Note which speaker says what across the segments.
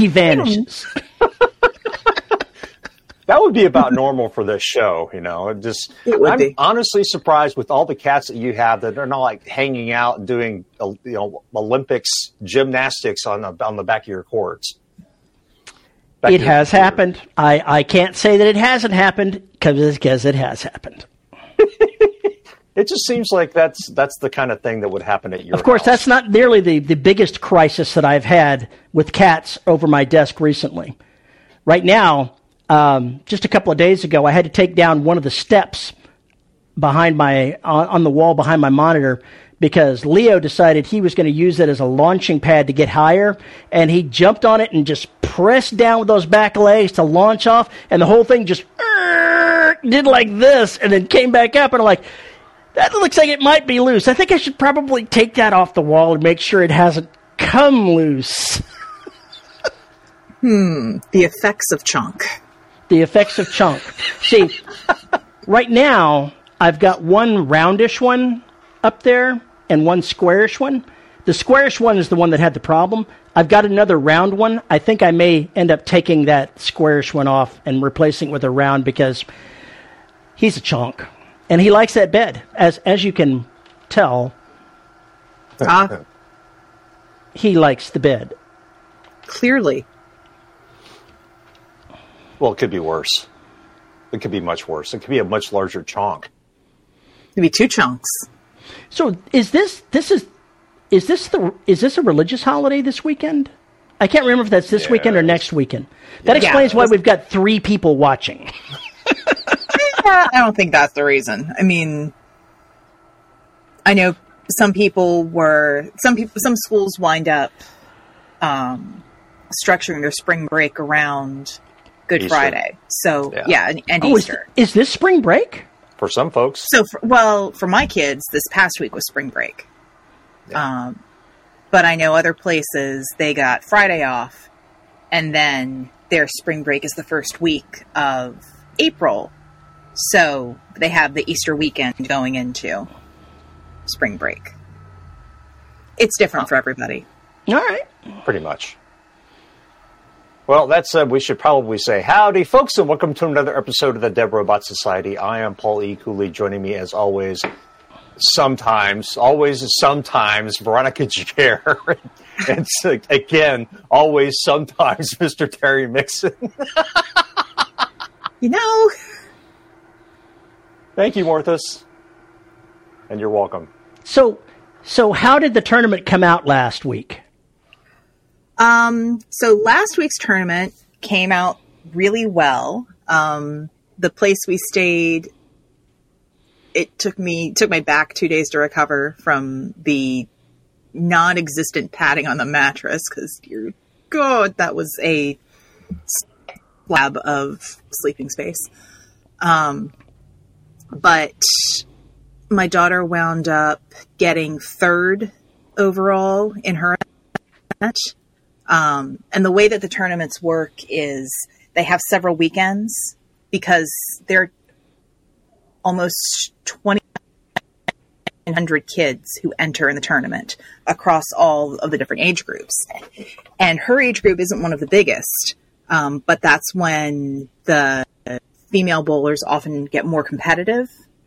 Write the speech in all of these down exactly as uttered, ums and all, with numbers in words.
Speaker 1: he vanishes.
Speaker 2: That would be about normal for this show, you know. It just,
Speaker 3: it would
Speaker 2: I'm
Speaker 3: be.
Speaker 2: honestly surprised with all the cats that you have that are not like hanging out and doing, you know, Olympics gymnastics on the on the back of your courts. Back
Speaker 1: it has computer. happened. I, I can't say that it hasn't happened because it has happened.
Speaker 2: It just seems like that's that's the kind of thing that would happen at your
Speaker 1: Of course,
Speaker 2: house.
Speaker 1: That's not nearly the, the biggest crisis that I've had with cats over my desk recently. Right now, um, just a couple of days ago, I had to take down one of the steps behind my on, on the wall behind my monitor because Leo decided he was going to use it as a launching pad to get higher, and he jumped on it and just pressed down with those back legs to launch off, and the whole thing just uh, did like this, and then came back up, and I'm like, that looks like it might be loose. I think I should probably take that off the wall and make sure it hasn't come loose.
Speaker 3: Hmm. The effects of chunk.
Speaker 1: The effects of chunk. See, right now, I've got one roundish one up there and one squarish one. The squarish one is the one that had the problem. I've got another round one. I think I may end up taking that squarish one off and replacing it with a round because he's a chunk. And he likes that bed, as as you can tell.
Speaker 3: Ah.
Speaker 1: He likes the bed.
Speaker 3: Clearly.
Speaker 2: Well, it could be worse. It could be much worse. It could be a much larger chunk.
Speaker 3: Maybe two chunks.
Speaker 1: So is this this is is this the is this a religious holiday this weekend? I can't remember if that's this
Speaker 2: Yes.
Speaker 1: weekend or next weekend. That
Speaker 3: Yeah.
Speaker 1: explains why we've got three people watching.
Speaker 3: I don't think that's the reason. I mean, I know some people were, some people, some schools wind up um, structuring their spring break around Good
Speaker 2: Easter.
Speaker 3: Friday. So,
Speaker 2: Yeah.
Speaker 3: yeah, and, and
Speaker 1: Oh, is,
Speaker 3: Easter.
Speaker 1: is this spring break?
Speaker 2: For some folks.
Speaker 3: So, for, well, for my kids, this past week was spring break.
Speaker 2: Yeah.
Speaker 3: Um, but I know other places, they got Friday off, and then their spring break is the first week of April. So they have the Easter weekend going into spring break. It's different for everybody.
Speaker 1: All right.
Speaker 2: Pretty much. Well, that said, we should probably say howdy, folks, and welcome to another episode of the Dead Robot Society. I am Paul E. Cooley, joining me as always, sometimes, always sometimes, Veronica Gere, and so, again, always sometimes, Mister Terry Mixon.
Speaker 3: You know...
Speaker 2: Thank you, Morthus. And you're welcome.
Speaker 1: So, so how did the tournament come out last week?
Speaker 3: Um, so last week's tournament came out really well. Um, the place we stayed, it took me, took my back two days to recover from the non-existent padding on the mattress because, dear God, that was a slab of sleeping space. Um, But my daughter wound up getting third overall in her event. Um, and the way that the tournaments work is they have several weekends because there are almost twenty hundred kids who enter in the tournament across all of the different age groups. And her age group isn't one of the biggest, um, but that's when the female bowlers often get more competitive,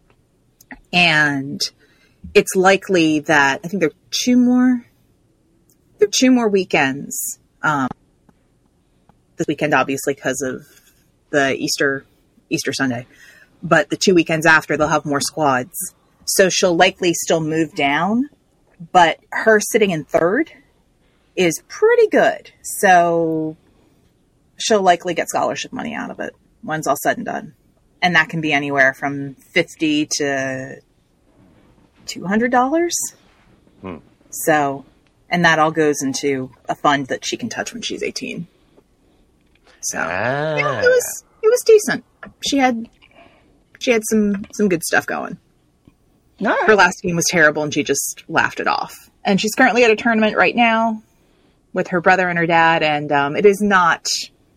Speaker 3: and it's likely that I think there are two more, there are two more weekends. Um, this weekend, obviously, because of the Easter Easter Sunday, but the two weekends after, they'll have more squads. So she'll likely still move down, but her sitting in third is pretty good. So she'll likely get scholarship money out of it when's all said and done. And that can be anywhere from fifty to two hundred dollars.
Speaker 2: Hmm.
Speaker 3: So, and that all goes into a fund that she can touch when she's eighteen. So,
Speaker 2: Ah.
Speaker 3: yeah, it was, it was decent. She had, she had some, some good stuff going.
Speaker 1: All right.
Speaker 3: Her last game was terrible and she just laughed it off. And she's currently at a tournament right now with her brother and her dad. And, um, it is not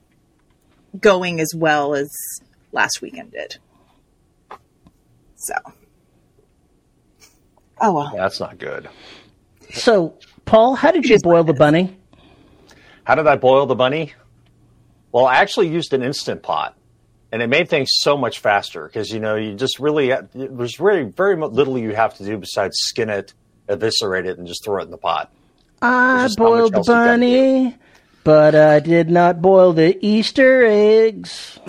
Speaker 3: going as well as last weekend did. So. Oh, well.
Speaker 2: That's not good.
Speaker 1: So, Paul, how did you boil the bunny?
Speaker 2: How did I boil the bunny? Well, I actually used an Instant Pot, and it made things so much faster because, you know, you just really, there's really very little you have to do besides skin it, eviscerate it, and just throw it in the pot.
Speaker 1: I boiled the bunny, but I did not boil the Easter eggs.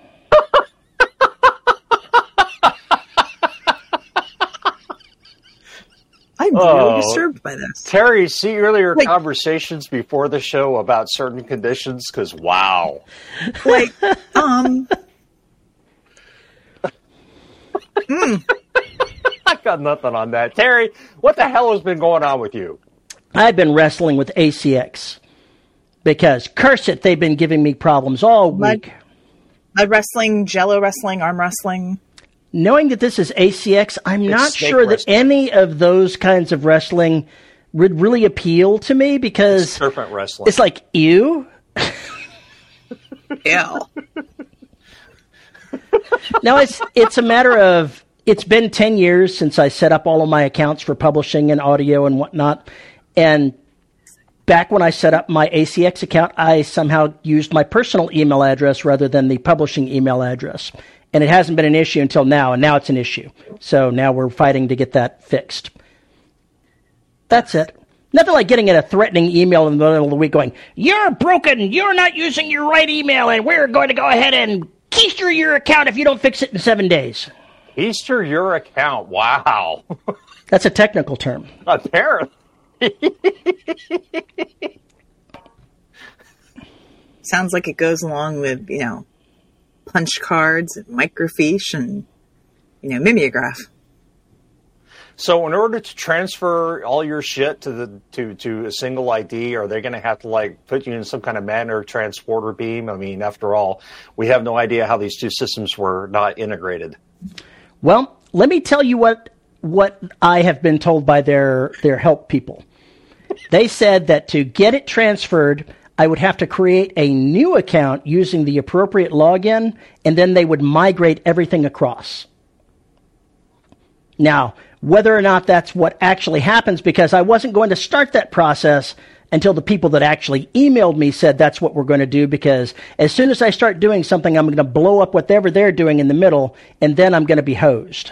Speaker 3: I'm
Speaker 2: oh,
Speaker 3: really disturbed by this.
Speaker 2: Terry, see earlier
Speaker 3: like,
Speaker 2: conversations before the show about certain conditions? Because, wow.
Speaker 3: Like, um...
Speaker 2: mm. I got nothing on that. Terry, what the hell has been going on with you?
Speaker 1: I've been wrestling with A C X because, curse it, they've been giving me problems all week.
Speaker 3: Mud wrestling, jello wrestling, arm wrestling.
Speaker 1: Knowing that this is A C X, I'm
Speaker 2: it's
Speaker 1: not sure wrestling. that any of those kinds of wrestling would really appeal to me because
Speaker 2: it's serpent wrestling.
Speaker 1: It's like, ew.
Speaker 3: Ew.
Speaker 1: No, it's it's a matter of, it's been ten years since I set up all of my accounts for publishing and audio and whatnot. And back when I set up my A C X account, I somehow used my personal email address rather than the publishing email address. And it hasn't been an issue until now, and now it's an issue. So now we're fighting to get that fixed. That's it. Nothing like getting a threatening email in the middle of the week going, you're broken, you're not using your right email, and we're going to go ahead and keister your account if you don't fix it in seven days.
Speaker 2: Keister your account, wow.
Speaker 1: That's a technical term.
Speaker 2: Apparently.
Speaker 3: Sounds like it goes along with, you know, punch cards, and microfiche, and, you know, mimeograph.
Speaker 2: So in order to transfer all your shit to the to, to a single I D, are they going to have to, like, put you in some kind of Magna transporter beam? I mean, after all, we have no idea how these two systems were not integrated.
Speaker 1: Well, let me tell you what what I have been told by their their help people. They said that to get it transferred, I would have to create a new account using the appropriate login, and then they would migrate everything across. Now, whether or not that's what actually happens, because I wasn't going to start that process until the people that actually emailed me said that's what we're going to do, because as soon as I start doing something, I'm going to blow up whatever they're doing in the middle, and then I'm going to be hosed.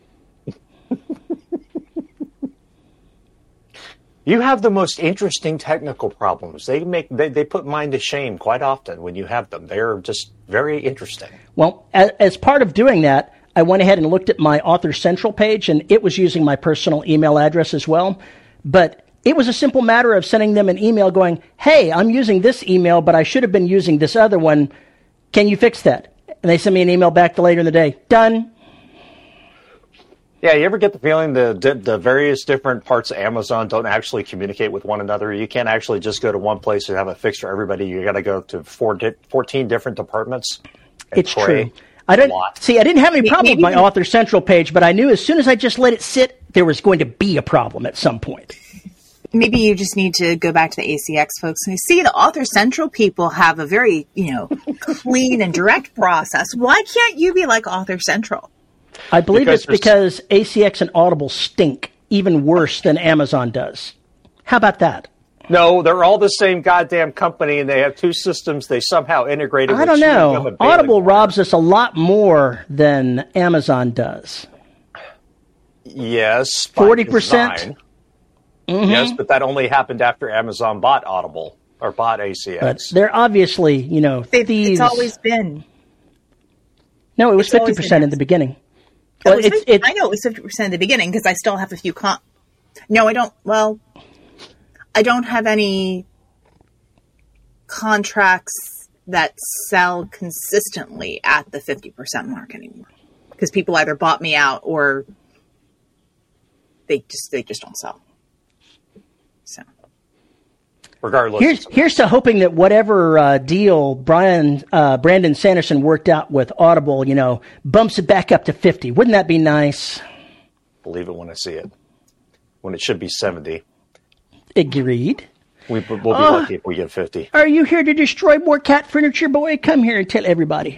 Speaker 2: You have the most interesting technical problems. They make they, they put mine to shame quite often when you have them. They're just very interesting.
Speaker 1: Well, as, as part of doing that, I went ahead and looked at my Author Central page, and it was using my personal email address as well. But it was a simple matter of sending them an email going, hey, I'm using this email, but I should have been using this other one. Can you fix that? And they sent me an email back later in the day. Done.
Speaker 2: Yeah, you ever get the feeling the the various different parts of Amazon don't actually communicate with one another? You can't actually just go to one place and have a fix for everybody. You got to go to four, fourteen different departments.
Speaker 1: It's true. I didn't see. I didn't have any problem with my Author Central page, but I knew as soon as I just let it sit, there was going to be a problem at some point.
Speaker 3: Maybe you just need to go back to the A C X folks and see the Author Central people have a very, you know, clean and direct process. Why can't you be like Author Central?
Speaker 1: I believe because it's because A C X and Audible stink even worse than Amazon does. How about that?
Speaker 2: No, they're all the same goddamn company, and they have two systems they somehow integrated.
Speaker 1: I don't know. Audible robs us a lot more than Amazon does.
Speaker 2: Yes.
Speaker 1: forty percent?
Speaker 2: Mm-hmm. Yes, but that only happened after Amazon bought Audible, or bought A C X.
Speaker 1: But they're obviously, you know, thieves.
Speaker 3: It's always been.
Speaker 1: No, it was it's fifty percent in the beginning.
Speaker 3: Well, it it's, it's, I know it was fifty percent in the beginning because I still have a few con- No, I don't. Well, I don't have any contracts that sell consistently at the fifty percent mark anymore because people either bought me out or they just they just don't sell. So,
Speaker 2: regardless,
Speaker 1: here's here's to hoping that whatever uh, deal Brian uh, Brandon Sanderson worked out with Audible, you know, bumps it back up to fifty. Wouldn't that be nice?
Speaker 2: Believe it when I see it. When it should be seventy.
Speaker 1: Agreed.
Speaker 2: We, we'll be uh, lucky if we get fifty.
Speaker 1: Are you here to destroy more cat furniture, boy? Come here and tell everybody.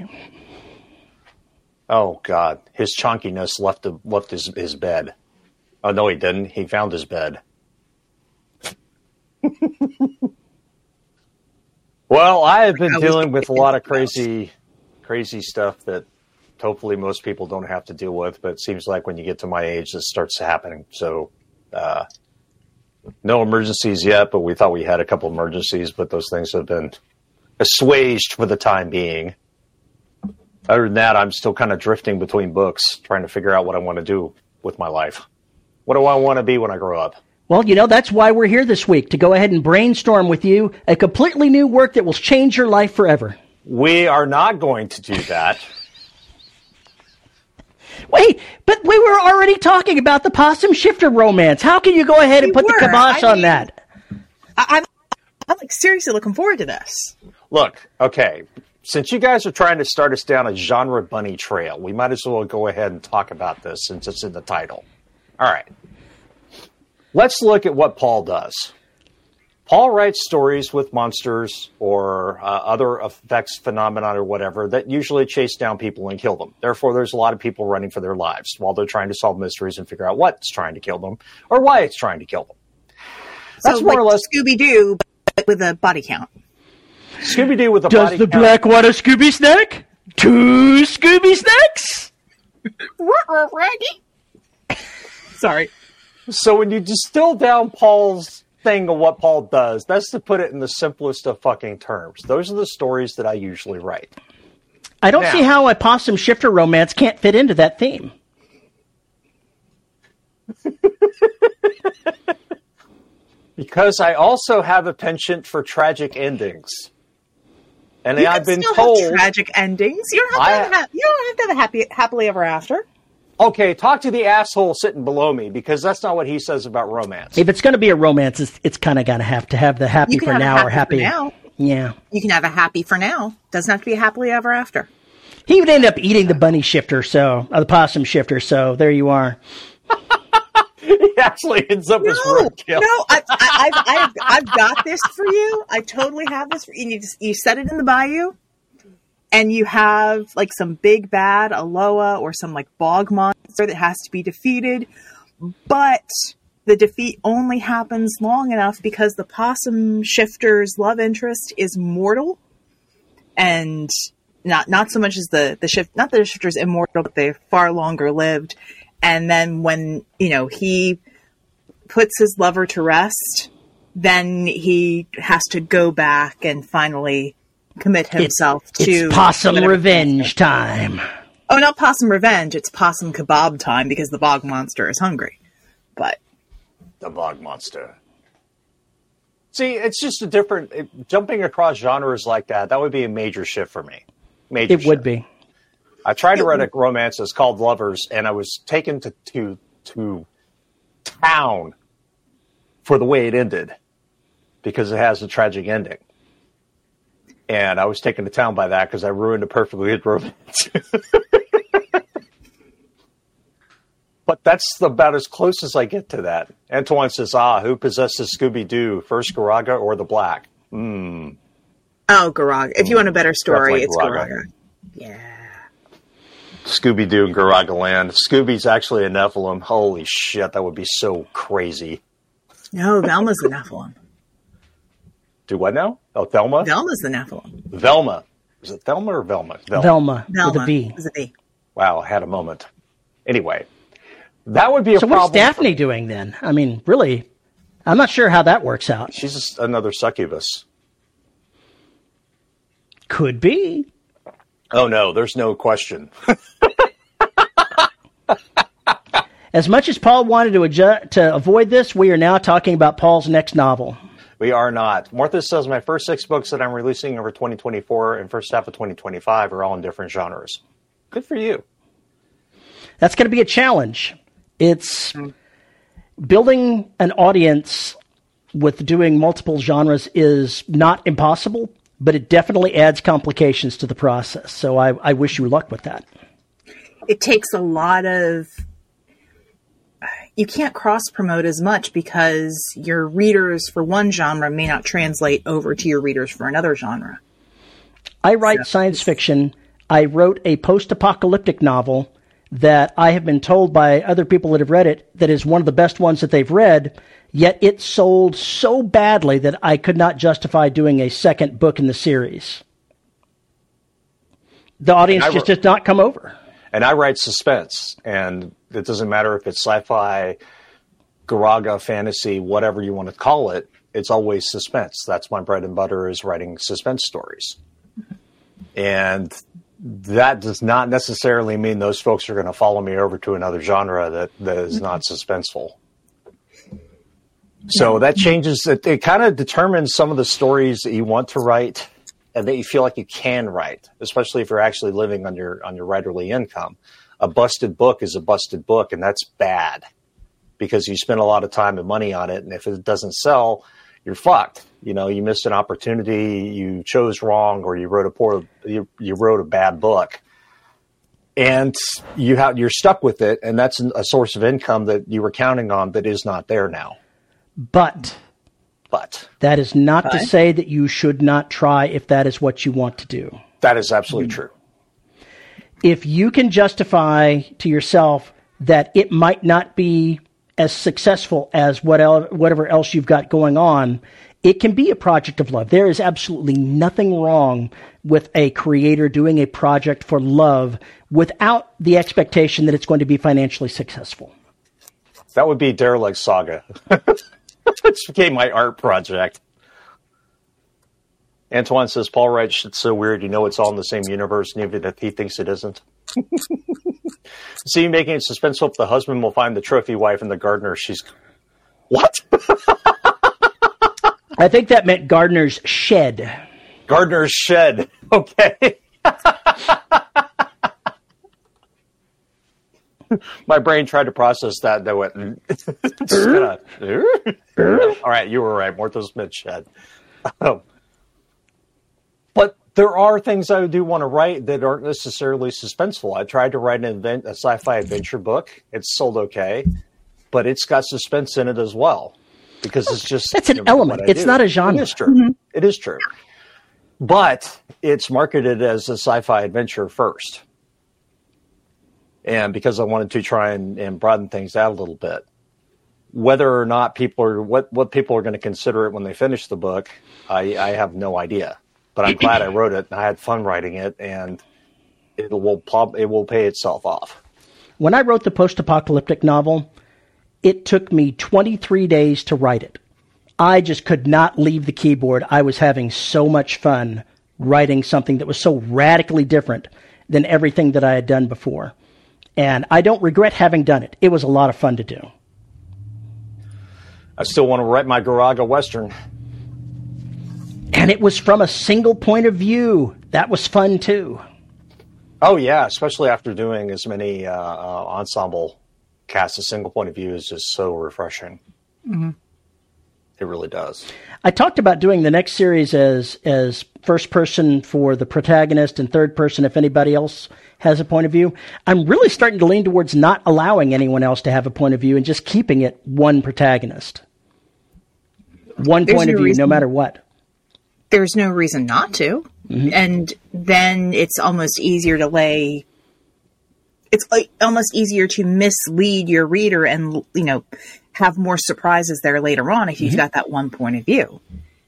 Speaker 2: Oh God, his chonkiness left the, left his his bed. Oh no, he didn't. He found his bed. Well, I have been
Speaker 3: How
Speaker 2: dealing
Speaker 3: we-
Speaker 2: with a lot of crazy, crazy stuff that hopefully most people don't have to deal with, but it seems like when you get to my age, this starts happening. So, uh, no emergencies yet, but we thought we had a couple emergencies, but those things have been assuaged for the time being. Other than that, I'm still kind of drifting between books, trying to figure out what I want to do with my life. What do I want to be when I grow up?
Speaker 1: Well, you know, that's why we're here this week, to go ahead and brainstorm with you a completely new work that will change your life forever.
Speaker 2: We are not going to do that.
Speaker 1: Wait, but we were already talking about the Possum Shifter romance. How can you go ahead and
Speaker 3: We
Speaker 1: put
Speaker 3: were.
Speaker 1: the kibosh
Speaker 3: I
Speaker 1: on
Speaker 3: mean-
Speaker 1: that?
Speaker 3: I, I'm, I'm like seriously looking forward to this.
Speaker 2: Look, okay, since you guys are trying to start us down a genre bunny trail, we might as well go ahead and talk about this since it's in the title. All right. Let's look at what Paul does. Paul writes stories with monsters or uh, other effects, phenomena, or whatever that usually chase down people and kill them. Therefore, there's a lot of people running for their lives while they're trying to solve mysteries and figure out what's trying to kill them or why it's trying to kill them. That's
Speaker 3: so
Speaker 2: more
Speaker 3: like
Speaker 2: or less
Speaker 3: Scooby-Doo, but with a body count.
Speaker 2: Scooby-Doo with a
Speaker 1: Does
Speaker 2: body
Speaker 1: the
Speaker 2: count.
Speaker 1: black want a Scooby snack? Two Scooby snacks?
Speaker 3: Sorry.
Speaker 2: So when you distill down Paul's thing of what Paul does, that's to put it in the simplest of fucking terms. Those are the stories that I usually write.
Speaker 1: I don't
Speaker 2: Now-
Speaker 1: see how a Possum Shifter romance can't fit into that theme.
Speaker 2: Because I also have a penchant for tragic endings. And
Speaker 3: You
Speaker 2: I've
Speaker 3: can
Speaker 2: been
Speaker 3: still
Speaker 2: told...
Speaker 3: have tragic endings. You don't have to
Speaker 2: I-
Speaker 3: have, a ha- you don't have to have a happy, happily ever after.
Speaker 2: Okay, talk to the asshole sitting below me, because that's not what he says about romance.
Speaker 1: If it's going to be a romance, it's, it's kind of got to have to have the happy
Speaker 3: You can
Speaker 1: for
Speaker 3: have a
Speaker 1: now or
Speaker 3: happy
Speaker 1: happy.
Speaker 3: for now.
Speaker 1: Yeah.
Speaker 3: You can have a happy for now. Doesn't have to be a happily ever after.
Speaker 1: He would end up eating the bunny shifter, so, or the possum shifter, so there you are.
Speaker 2: He actually ends up as
Speaker 3: No,
Speaker 2: roadkill.
Speaker 3: no, I, I, I've, I've, I've got this for you. I totally have this for you. You, just, you set it in the bayou, and you have like some big bad Aloha or some like bog monster that has to be defeated, but the defeat only happens long enough because the possum shifter's love interest is mortal, and not not so much as the the shift. Not that the shifter's immortal, but they're far longer lived. And then when, you know, he puts his lover to rest, then he has to go back and finally commit himself
Speaker 1: it's,
Speaker 3: to...
Speaker 1: It's possum
Speaker 3: whatever-
Speaker 1: revenge time.
Speaker 3: Oh, not possum revenge. It's possum kebab time because the bog monster is hungry. But
Speaker 2: The bog monster. See, it's just a different... It, jumping across genres like that, that would be a major shift for me. Major
Speaker 1: It would
Speaker 2: shift.
Speaker 1: be.
Speaker 2: I tried to write a romance that's called Lovers, and I was taken to, to to town for the way it ended because it has a tragic ending. And I was taken to town by that because I ruined a perfectly good romance. But that's about as close as I get to that. Antoine says, ah, who possesses Scooby-Doo, first Garaga or the Black? Hmm.
Speaker 3: oh, Garaga. If you want a better story, it's
Speaker 2: Definitely
Speaker 3: Garaga.
Speaker 2: Garaga.
Speaker 3: Yeah.
Speaker 2: Scooby-Doo and Garaga Land. Scooby's actually a Nephilim. Holy shit, that would be so crazy.
Speaker 3: No, Velma's the Nephilim.
Speaker 2: Do what now? Oh, Thelma?
Speaker 3: Velma's the Nephilim.
Speaker 2: Velma. Is it Thelma or Velma? Velma.
Speaker 1: Velma,
Speaker 3: Velma
Speaker 1: with a V.
Speaker 3: is a V.
Speaker 2: Wow, I had a moment. Anyway, that would be a
Speaker 1: So
Speaker 2: problem.
Speaker 1: what's Daphne
Speaker 2: for-
Speaker 1: doing then? I mean, really, I'm not sure how that works out.
Speaker 2: She's just another succubus.
Speaker 1: Could be.
Speaker 2: Oh, no, there's no question.
Speaker 1: As much as Paul wanted to adju- to avoid this, we are now talking about Paul's next novel.
Speaker 2: We are not. Martha says my first six books that I'm releasing over twenty twenty-four and first half of twenty twenty-five are all in different genres. Good for you.
Speaker 1: That's going to be a challenge. It's building an audience with doing multiple genres is not impossible, but it definitely adds complications to the process. So I, I wish you luck with that.
Speaker 3: It takes a lot of... You can't cross-promote as much because your readers for one genre may not translate over to your readers for another genre.
Speaker 1: I write science fiction. I wrote a post-apocalyptic novel that I have been told by other people that have read it that is one of the best ones that they've read, Yet it sold so badly that I could not justify doing a second book in the series. The audience just did not come over.
Speaker 2: And I write suspense, and it doesn't matter if it's sci-fi, Garaga, fantasy, whatever you want to call it, it's always suspense. That's my bread and butter, is writing suspense stories. And that does not necessarily mean those folks are going to follow me over to another genre that, that is not suspenseful. So that changes, it, it kind of determines some of the stories that you want to write and that you feel like you can write, especially if you're actually living on your on your writerly income. A busted book is a busted book, and that's bad because you spend a lot of time and money on it, and if it doesn't sell, you're fucked. You know, you missed an opportunity, you chose wrong, or you wrote a poor, you, you wrote a bad book, and you have you're stuck with it, and that's a source of income that you were counting on that is not there now.
Speaker 1: But,
Speaker 2: but
Speaker 1: that is not
Speaker 3: but.
Speaker 1: to say that you should not try if that is what you want to do.
Speaker 2: That is absolutely mm-hmm. true.
Speaker 1: If you can justify to yourself that it might not be as successful as what el- whatever else you've got going on, it can be a project of love. There is absolutely nothing wrong with a creator doing a project for love without the expectation that it's going to be financially successful.
Speaker 2: That would be Derelict Saga. It became my art project. Antoine says, Paul writes, it's so weird. You know, it's all in the same universe, and even if he thinks it isn't. See, making it suspenseful, the husband will find the trophy wife and the gardener. She's what?
Speaker 1: I think that meant Gardner's shed.
Speaker 2: Gardner's shed. Okay. My brain tried to process that. That went. Kinda, all right, you were right. Morto Smith shed. Um, but there are things I do want to write that aren't necessarily suspenseful. I tried to write an event, a sci-fi adventure book. It's sold okay, but it's got suspense in it as well because it's just
Speaker 1: that's an you know, element. It's do. Not a genre.
Speaker 2: It is true. Mm-hmm. It is true. But it's marketed as a sci-fi adventure first. And because I wanted to try and, and broaden things out a little bit, whether or not people are what, what people are going to consider it when they finish the book, I, I have no idea. But I'm glad I wrote it and I had fun writing it, and it will it will pay itself off.
Speaker 1: When I wrote the post-apocalyptic novel, it took me twenty-three days to write it. I just could not leave the keyboard. I was having so much fun writing something that was so radically different than everything that I had done before. And I don't regret having done it. It was a lot of fun to do.
Speaker 2: I still want to write my Garaga Western.
Speaker 1: And it was from a single point of view. That was fun, too.
Speaker 2: Oh, yeah, especially after doing as many uh, uh, ensemble casts. A single point of view is just so refreshing. Mm-hmm. It really does.
Speaker 1: I talked about doing the next series as as first person for the protagonist and third person if anybody else has a point of view. I'm really starting to lean towards not allowing anyone else to have a point of view and just keeping it one protagonist. One There's point no of view, reason, no matter what.
Speaker 3: There's no reason not to. Mm-hmm. And then it's almost easier to lay... It's like almost easier to mislead your reader and, you know, have more surprises there later on if you've mm-hmm. got that one point of view.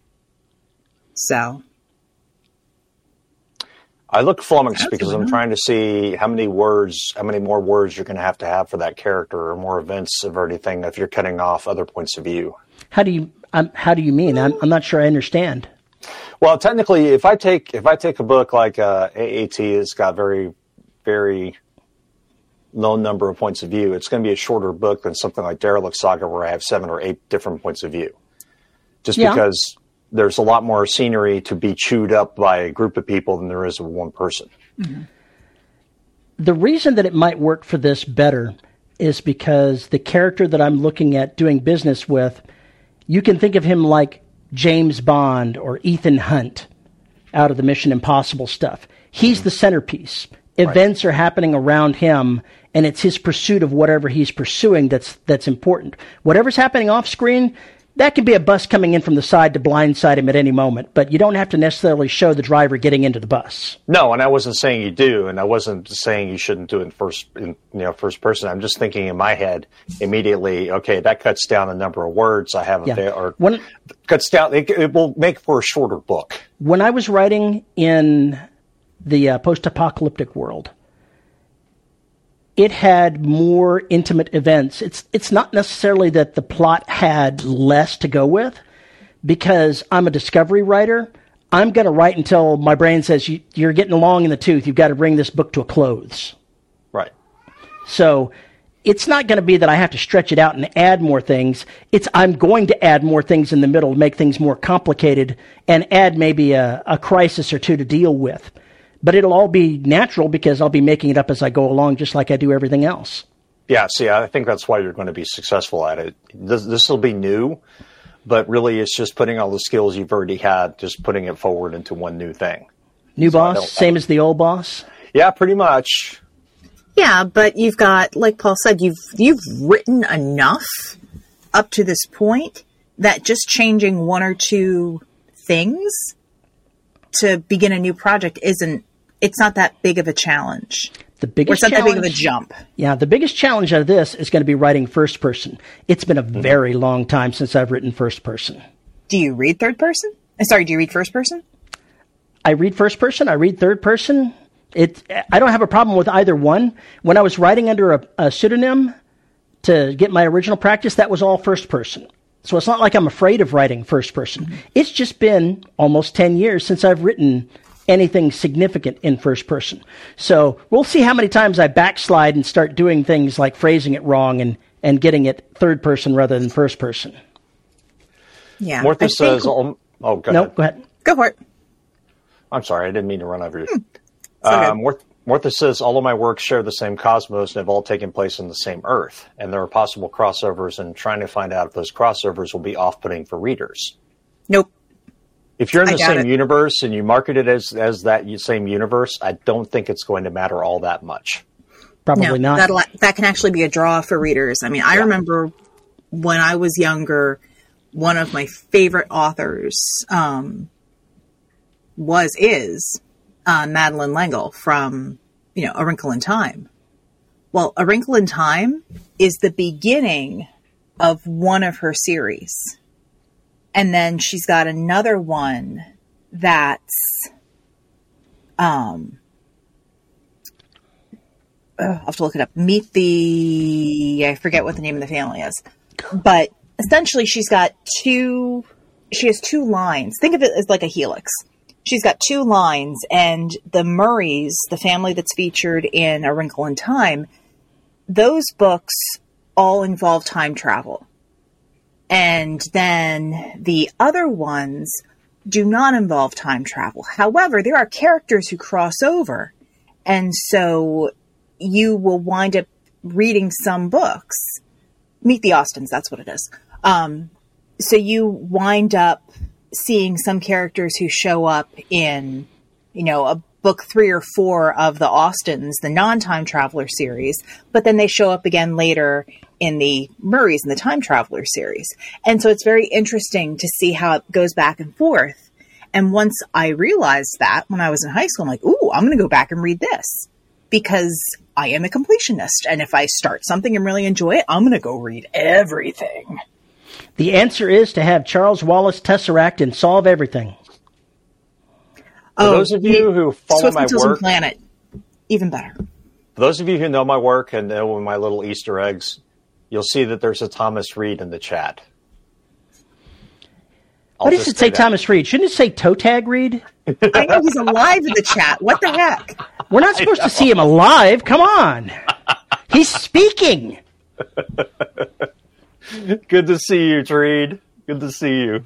Speaker 3: So...
Speaker 2: I look flummoxed because I'm trying to see how many words, how many more words you're going to have to have for that character, or more events of anything if you're cutting off other points of view.
Speaker 1: How do you? Um, how do you mean? I'm, I'm not sure I understand.
Speaker 2: Well, technically, if I take if I take a book like uh, A A T, it's got very, very low number of points of view. It's going to be a shorter book than something like Derelict Saga, where I have seven or eight different points of view. Just yeah. because. There's a lot more scenery to be chewed up by a group of people than there is of one person.
Speaker 1: Mm-hmm. The reason that it might work for this better is because the character that I'm looking at doing business with, you can think of him like James Bond or Ethan Hunt out of the Mission Impossible stuff. He's mm-hmm. the centerpiece. Events right. are happening around him, and it's his pursuit of whatever he's pursuing that's that's important. Whatever's happening off screen, that can be a bus coming in from the side to blindside him at any moment, but you don't have to necessarily show the driver getting into the bus.
Speaker 2: No, and I wasn't saying you do, and I wasn't saying you shouldn't do it in first, in, you know, first person. I'm just thinking in my head immediately, okay, that cuts down the number of words I have,
Speaker 1: Yeah.
Speaker 2: or
Speaker 1: When-
Speaker 2: cuts down, it, it will make for a shorter book.
Speaker 1: When I was writing in the uh, post-apocalyptic world, it had more intimate events. It's it's not necessarily that the plot had less to go with, because I'm a discovery writer. I'm going to write until my brain says, you, you're getting along in the tooth. You've got to bring this book to a close.
Speaker 2: Right.
Speaker 1: So it's not going to be that I have to stretch it out and add more things. It's I'm going to add more things in the middle to make things more complicated and add maybe a, a crisis or two to deal with. But it'll all be natural because I'll be making it up as I go along, just like I do everything else.
Speaker 2: Yeah, see, I think that's why you're going to be successful at it. This, this will be new, but really it's just putting all the skills you've already had, just putting it forward into one new thing.
Speaker 1: New
Speaker 2: So I
Speaker 1: boss,
Speaker 2: don't-
Speaker 1: same as the old boss.
Speaker 2: Yeah, pretty much.
Speaker 3: Yeah, but you've got, like Paul said, you've you've written enough up to this point that just changing one or two things to begin a new project isn't, it's not that big of a challenge.
Speaker 1: The
Speaker 3: Or
Speaker 1: biggest
Speaker 3: it's not that big of a
Speaker 1: challenge-
Speaker 3: jump.
Speaker 1: Yeah, the biggest challenge out of this is going to be writing first person. It's been a very long time since I've written first person.
Speaker 3: Do you read third person? Uh, Sorry, do you read first person?
Speaker 1: I read first person. I read third person. It. I don't have a problem with either one. When I was writing under a, a pseudonym to get my original practice, that was all first person. So it's not like I'm afraid of writing first person. Mm-hmm. It's just been almost ten years since I've written anything significant in first person. So we'll see how many times I backslide and start doing things like phrasing it wrong and, and getting it third person rather than first person.
Speaker 3: Yeah.
Speaker 2: Martha
Speaker 3: I
Speaker 2: says,
Speaker 3: think-
Speaker 2: oh, oh, go
Speaker 1: No,
Speaker 2: ahead.
Speaker 1: go ahead.
Speaker 3: Go for it.
Speaker 2: I'm sorry, I didn't mean to run over you.
Speaker 3: okay.
Speaker 2: Um, Martha, Martha says, all of my works share the same cosmos and have all taken place in the same Earth, and there are possible crossovers, and trying to find out if those crossovers will be off-putting for readers.
Speaker 3: Nope.
Speaker 2: If you're in
Speaker 3: I
Speaker 2: the
Speaker 3: doubt
Speaker 2: same
Speaker 3: it.
Speaker 2: universe and you market it as, as that same universe, I don't think it's going to matter all that much.
Speaker 1: Probably
Speaker 3: no,
Speaker 1: not.
Speaker 3: That'll, that can actually be a draw for readers. I mean, I
Speaker 2: Yeah.
Speaker 3: remember when I was younger, one of my favorite authors um, was, is uh, Madeleine L'Engle from, you know, A Wrinkle in Time. Well, A Wrinkle in Time is the beginning of one of her series. And then she's got another one that's, um, uh, I'll have to look it up. Meet the, I forget what the name of the family is, but essentially she's got two, she has two lines. Think of it as like a helix. She's got two lines, and the Murrays, the family that's featured in A Wrinkle in Time, those books all involve time travel. And then the other ones do not involve time travel. However, there are characters who cross over. And so you will wind up reading some books. Meet the Austins, that's what it is. Um, so you wind up seeing some characters who show up in, you know, a book three or four of the Austins, the non-time traveler series, but then they show up again later in the Murrays in the time traveler series. And so it's very interesting to see how it goes back and forth. And once I realized that when I was in high school, I'm like, ooh, I'm going to go back and read this because I am a completionist. And if I start something and really enjoy it, I'm going to go read everything.
Speaker 1: The answer is to have Charles Wallace Tesseract and solve everything.
Speaker 2: For those of you who follow
Speaker 3: Swift
Speaker 2: my
Speaker 3: Until Some
Speaker 2: work,
Speaker 3: Planet, even better.
Speaker 2: for those of you who know my work and know my little Easter eggs, you'll see that there's a Thomas Reed in the chat. I'll
Speaker 1: Why does
Speaker 2: just
Speaker 1: it say
Speaker 2: that.
Speaker 1: Thomas Reed? Shouldn't it say Toe Tag Reed?
Speaker 3: I know he's alive in the chat. What the heck?
Speaker 1: We're not supposed to see him alive. Come on. He's speaking.
Speaker 2: Good to see you, Reed. Good to see you.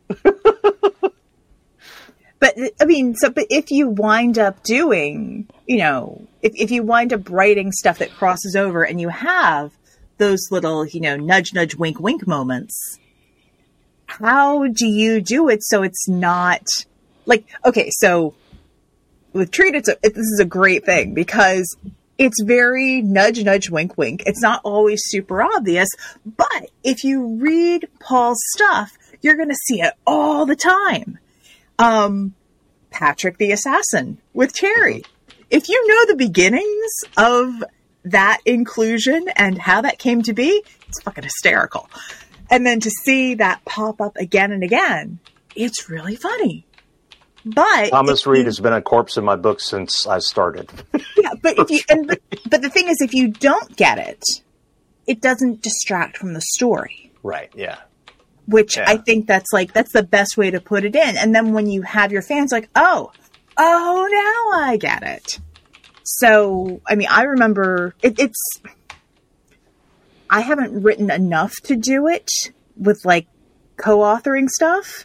Speaker 3: But I mean, so but if you wind up doing, you know, if if you wind up writing stuff that crosses over, and you have those little, you know, nudge, nudge, wink, wink moments, how do you do it so it's not like, okay, so with Treat, it's a, it, this is a great thing because It's very nudge, nudge, wink, wink. It's not always super obvious, but if you read Paul's stuff, you're going to see it all the time. Um, Patrick the Assassin with Terry. If you know the beginnings of that inclusion and how that came to be, it's fucking hysterical. And then to see that pop up again and again, it's really funny. But
Speaker 2: Thomas Reed has been a corpse in my book since I started.
Speaker 3: Yeah, but if you and but, but the thing is, if you don't get it, it doesn't distract from the story.
Speaker 2: Right. Yeah.
Speaker 3: Which
Speaker 2: yeah.
Speaker 3: I think that's like that's the best way to put it in. And then when you have your fans like, oh, oh, now I get it. So I mean, I remember it, it's. I haven't written enough to do it with like co-authoring stuff.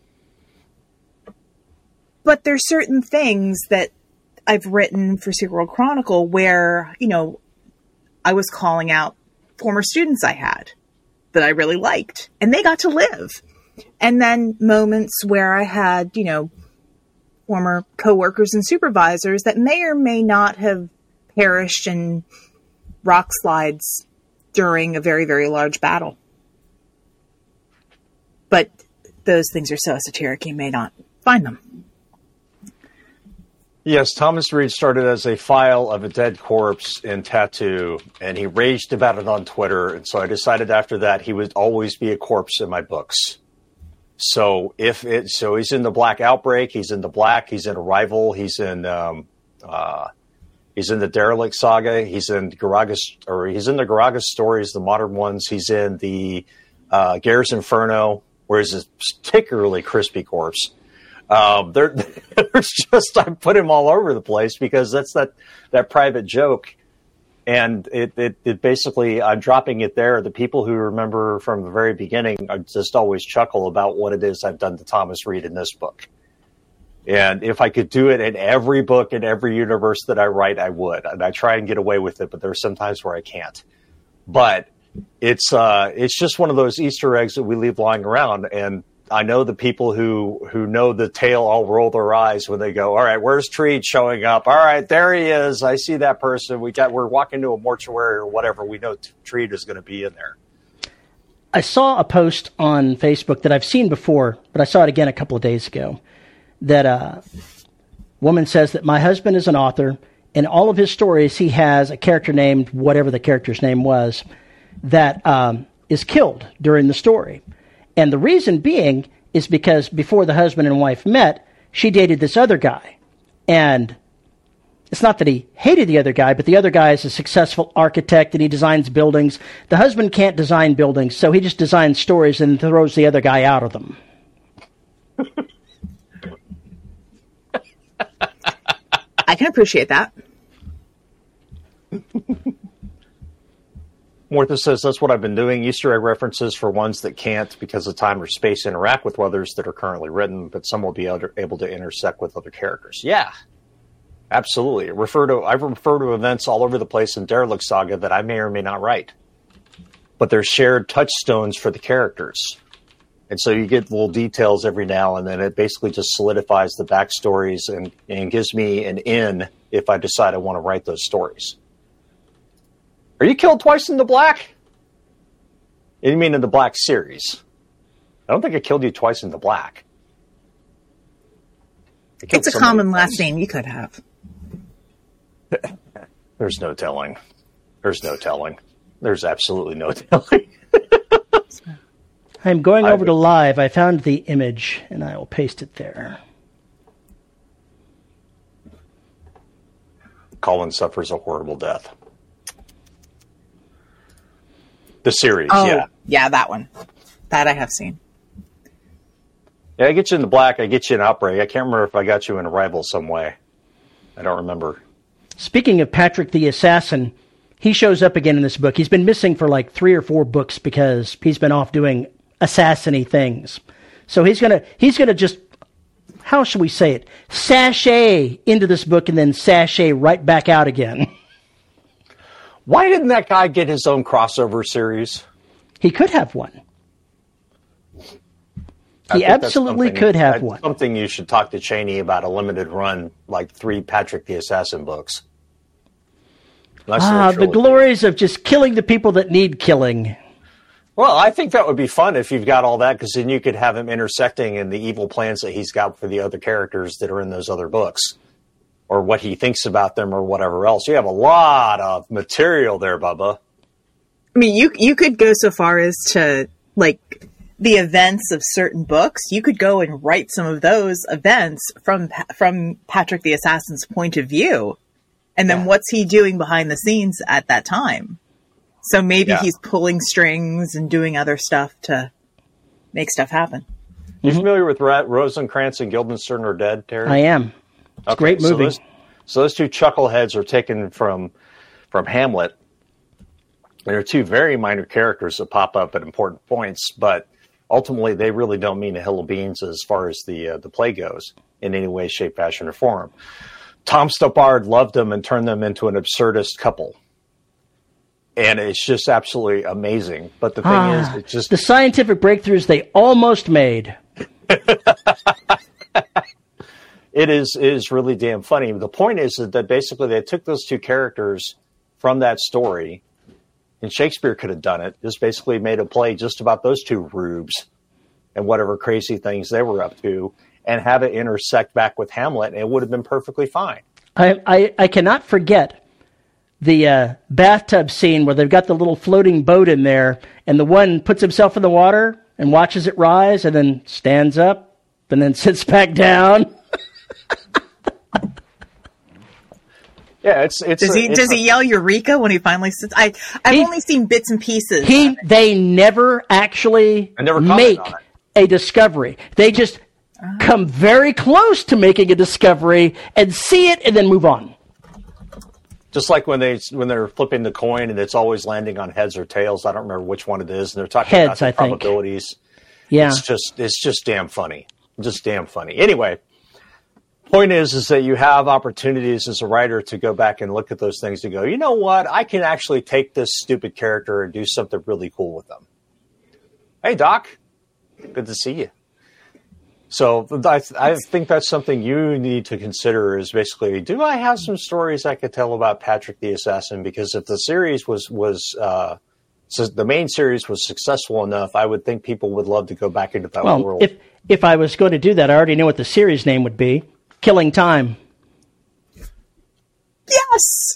Speaker 3: But there's certain things that I've written for Secret World Chronicle where, you know, I was calling out former students I had that I really liked, and they got to live. And then moments where I had, you know, former coworkers and supervisors that may or may not have perished in rock slides during a very, very large battle. But those things are so esoteric you may not find them.
Speaker 2: Yes, Thomas Reed started as a file of a dead corpse in Tattoo, and he raged about it on Twitter, and so I decided after that he would always be a corpse in my books. So if it, so he's in the Black Outbreak, he's in the Black, he's in Arrival, he's in, um, uh, he's in the Derelict Saga, he's in Garagas, or he's in the Garagas stories, the modern ones, he's in the uh, Garrus Inferno, where he's a particularly crispy corpse. Um, there, there's just, I put him all over the place because that's that, that private joke. And it, it, it basically, I'm dropping it there. The people who remember from the very beginning are just always chuckle about what it is I've done to Thomas Reed in this book. And if I could do it in every book, in every universe that I write, I would. And I try and get away with it, but there are some times where I can't. But it's, uh, it's just one of those Easter eggs that we leave lying around. And I know the people who, who know the tale all roll their eyes when they go, all right, where's Treat showing up? All right, there he is. I see that person. We got, we're walking to a mortuary or whatever. We know Treat is going to be in there.
Speaker 1: I saw a post on Facebook that I've seen before, but I saw it again a couple of days ago, that a woman says that my husband is an author. In all of his stories, he has a character named whatever the character's name was that um, is killed during the story. And the reason being is because before the husband and wife met, she dated this other guy. And it's not that he hated the other guy, but the other guy is a successful architect and he designs buildings. The husband can't design buildings, so he just designs stories and throws the other guy out of them.
Speaker 3: I can appreciate that.
Speaker 2: Martha says, that's what I've been doing. Easter egg references for ones that can't, because of time or space, interact with others that are currently written, but some will be able to intersect with other characters. Yeah, absolutely. Refer to, I refer to events all over the place in Derelict Saga that I may or may not write, but they're shared touchstones for the characters. And so you get little details every now and then. It basically just solidifies the backstories and, and gives me an in if I decide I want to write those stories. Are you killed twice in the Black? You mean in the Black series? I don't think I killed you twice in the Black.
Speaker 3: It's a common last name you could have.
Speaker 2: There's no telling. There's no telling. There's absolutely no telling.
Speaker 1: I'm going over to Live. I found the image, and I will paste it there.
Speaker 2: Colin suffers a horrible death. The series,
Speaker 3: oh,
Speaker 2: yeah.
Speaker 3: Yeah, that one. That I have seen.
Speaker 2: Yeah, I get you in the Black. I get you in Outbreak. I can't remember if I got you in Arrival some way. I don't remember.
Speaker 1: Speaking of Patrick the Assassin, he shows up again in this book. He's been missing for like three or four books because he's been off doing assassin-y things. So he's gonna he's gonna just, how should we say it, sashay into this book and then sashay right back out again.
Speaker 2: Why didn't that guy get his own crossover series?
Speaker 1: He could have one. He absolutely could have one.
Speaker 2: Something you should talk to Cheney about, a limited run, like three Patrick the Assassin books. Nice
Speaker 1: Ah, the
Speaker 2: trilogy.
Speaker 1: glories of just killing the people that need killing.
Speaker 2: Well, I think that would be fun if you've got all that, because then you could have him intersecting in the evil plans that he's got for the other characters that are in those other books, or what he thinks about them, or whatever else. You have a lot of material there, Bubba.
Speaker 3: I mean, you you could go so far as to, like, the events of certain books. You could go and write some of those events from from Patrick the Assassin's point of view. And then
Speaker 2: Yeah.
Speaker 3: what's he doing behind the scenes at that time? So maybe
Speaker 2: Yeah.
Speaker 3: he's pulling strings and doing other stuff to make stuff happen.
Speaker 2: You familiar with Ra- Rosencrantz and Guildenstern Are Dead, Terry?
Speaker 1: I am. It's a
Speaker 2: Okay,
Speaker 1: great
Speaker 2: so
Speaker 1: movie.
Speaker 2: those, so those two chuckleheads are taken from from Hamlet. There are two very minor characters that pop up at important points, but ultimately they really don't mean a hill of beans as far as the uh, the play goes in any way, shape, fashion, or form. Tom Stoppard loved them and turned them into an absurdist couple. And it's just absolutely amazing. But the thing
Speaker 1: Ah,
Speaker 2: is, it's just...
Speaker 1: the scientific breakthroughs they almost made.
Speaker 2: It is it is really damn funny. The point is that, that basically they took those two characters from that story, and Shakespeare could have done it. Just basically made a play just about those two rubes and whatever crazy things they were up to, and have it intersect back with Hamlet, and it would have been perfectly fine.
Speaker 1: I, I, I cannot forget the uh, bathtub scene where they've got the little floating boat in there, and the one puts himself in the water and watches it rise, and then stands up, and then sits back down.
Speaker 2: Yeah, it's it's.
Speaker 3: Does
Speaker 2: a-
Speaker 3: he
Speaker 2: it's
Speaker 3: does
Speaker 2: a-
Speaker 3: he yell Eureka when he finally sits? I I've
Speaker 1: He-
Speaker 3: only seen bits and pieces.
Speaker 1: He, they never actually
Speaker 2: I never comment
Speaker 1: make
Speaker 2: on it.
Speaker 1: a discovery. They just come very close to making a discovery and see it and then move on.
Speaker 2: Just like when they when they're flipping the coin and it's always landing on heads or tails. I don't remember which one it is, and they're talking
Speaker 1: Heads,
Speaker 2: about
Speaker 1: I
Speaker 2: the
Speaker 1: think.
Speaker 2: probabilities.
Speaker 1: Yeah.
Speaker 2: It's just it's just damn funny. Just damn funny. Anyway, point is is that you have opportunities as a writer to go back and look at those things to go, you know what? I can actually take this stupid character and do something really cool with them. Hey, Doc. Good to see you. So I, I think that's something you need to consider is basically, do I have some stories I could tell about Patrick the Assassin? Because if the series was, was uh, so the main series was successful enough, I would think people would love to go back into that
Speaker 1: Well,
Speaker 2: world.
Speaker 1: if if I was going to do that, I already know what the series name would be. Killing Time.
Speaker 3: Yes.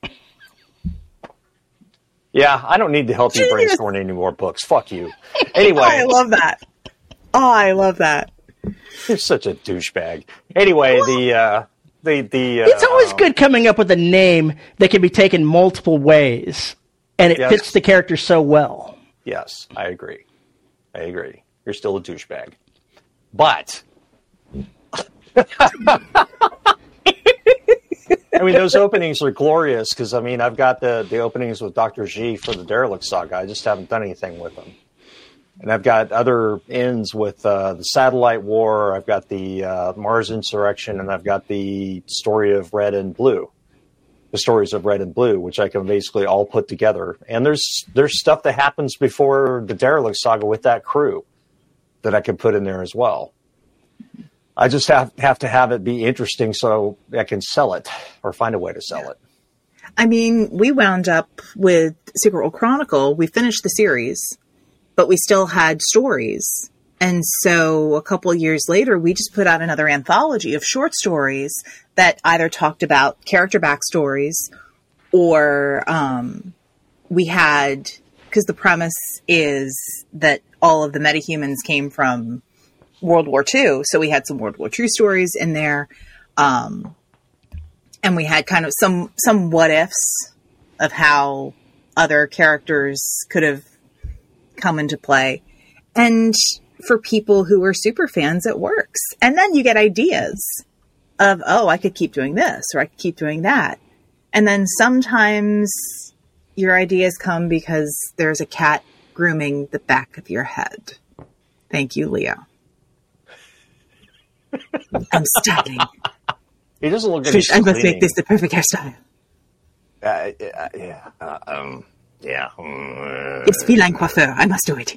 Speaker 2: Yeah, I don't need to help you
Speaker 3: Genius.
Speaker 2: brainstorm any more books. Fuck you. Anyway,
Speaker 3: I love that. Oh, I love that.
Speaker 2: you're such a douchebag. Anyway, the uh, the the uh,
Speaker 1: It's always
Speaker 2: um,
Speaker 1: good coming up with a name that can be taken multiple ways, and it
Speaker 2: Yes.
Speaker 1: fits the character so well.
Speaker 2: Yes, I agree. I agree. You're still a douchebag, but. I mean, those openings are glorious because, I mean, I've got the, the openings with Doctor G for the Derelict Saga. I just haven't done anything with them. And I've got other ends with uh, the Satellite War. I've got the uh, Mars Insurrection, and I've got the story of Red and Blue, the stories of Red and Blue, which I can basically all put together. And there's there's stuff that happens before the Derelict Saga with that crew that I can put in there as well. I just have have to have it be interesting so I can sell it or find a way to sell it.
Speaker 3: I mean, we wound up with Secret World Chronicle. We finished the series, but we still had stories. And so a couple of years later, we just put out another anthology of short stories that either talked about character backstories or um, we had, because the premise is that all of the metahumans came from World War Two. So we had some World War Two stories in there. Um, and we had kind of some, some what ifs of how other characters could have come into play. And for people who are super fans, it works. And then you get ideas of, oh, I could keep doing this or I could keep doing that. And then sometimes your ideas come because there's a cat grooming the back of your head. Thank you, Leo. I'm studying.
Speaker 2: He doesn't look like
Speaker 3: Fish,
Speaker 2: he's
Speaker 3: I must
Speaker 2: cleaning.
Speaker 3: make this the perfect hairstyle.
Speaker 2: Uh, uh, yeah. Uh, um, yeah. Mm,
Speaker 3: It's feline coiffeur. I must do it.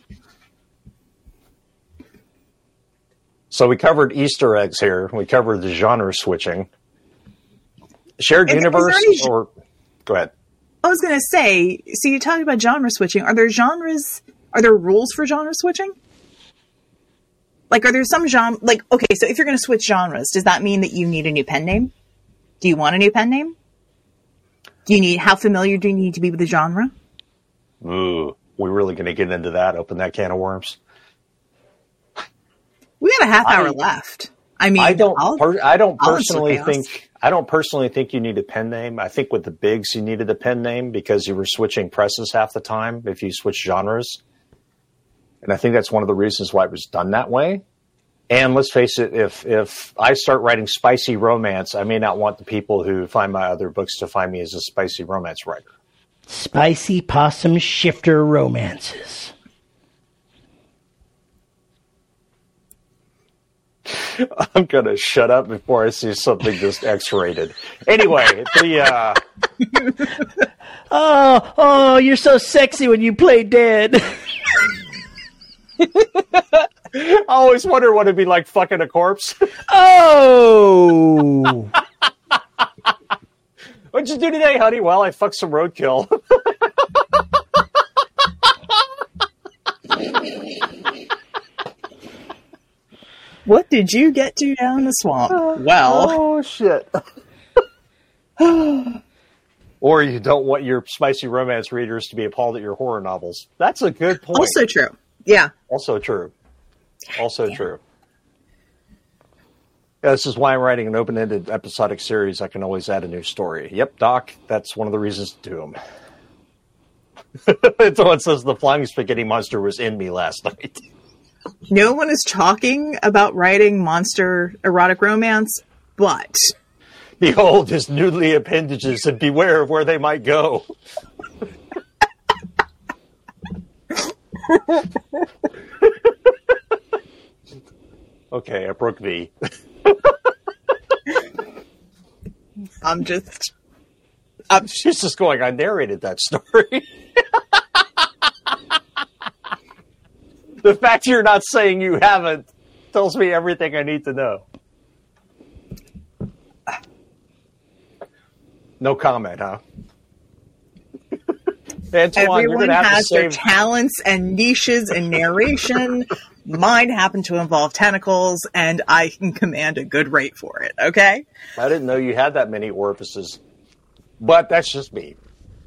Speaker 2: So we covered Easter eggs here. We covered the genre switching. Shared
Speaker 3: Is- is there
Speaker 2: universe
Speaker 3: any-
Speaker 2: or... Go ahead.
Speaker 3: I was going to say, so you talked about genre switching. Are there genres, are there rules for genre switching? Like, are there some genre, like, okay, so if you're going to switch genres, does that mean that you need a new pen name? Do you want a new pen name? Do you need, how familiar do you need to be with the genre?
Speaker 2: Ooh, we're really going to get into that, open that can of worms.
Speaker 3: We got a half hour
Speaker 2: I,
Speaker 3: left. I mean,
Speaker 2: I don't, per, I don't personally
Speaker 3: I'll
Speaker 2: think, I don't personally think you need a pen name. I think with the bigs, you needed a pen name because you were switching presses half the time if you switch genres. And I think that's one of the reasons why it was done that way. And let's face it, if if I start writing spicy romance, I may not want the people who find my other books to find me as a spicy romance writer.
Speaker 1: Spicy possum shifter romances.
Speaker 2: I'm going to shut up before I see something just X-rated. Anyway, the... Uh...
Speaker 1: oh, oh, you're so sexy when you play dead.
Speaker 2: I always wonder what it'd be like fucking a corpse.
Speaker 1: Oh!
Speaker 2: What'd you do today, honey? Well, I fucked some roadkill.
Speaker 3: What did you get to down the swamp? Well.
Speaker 2: Oh, shit. Or you don't want your spicy romance readers to be appalled at your horror novels. That's a good point.
Speaker 3: Also true. Yeah.
Speaker 2: Also true. Also yeah. true. Yeah, this is why I'm writing an open-ended episodic series. I can always add a new story. Yep, Doc, that's one of the reasons to do them. Someone says the flying spaghetti monster was in me last night.
Speaker 3: No one is talking about writing monster erotic romance, but...
Speaker 2: Behold his noodly appendages and beware of where they might go. Okay, I broke V.
Speaker 3: I'm just... I'm,
Speaker 2: She's just going, I narrated that story. The fact you're not saying you haven't tells me everything I need to know. No comment, huh? Antoine,
Speaker 3: everyone
Speaker 2: have
Speaker 3: has
Speaker 2: to save...
Speaker 3: their talents and niches in narration. Mine happen to involve tentacles, and I can command a good rate for it, okay?
Speaker 2: I didn't know you had that many orifices. But that's just me.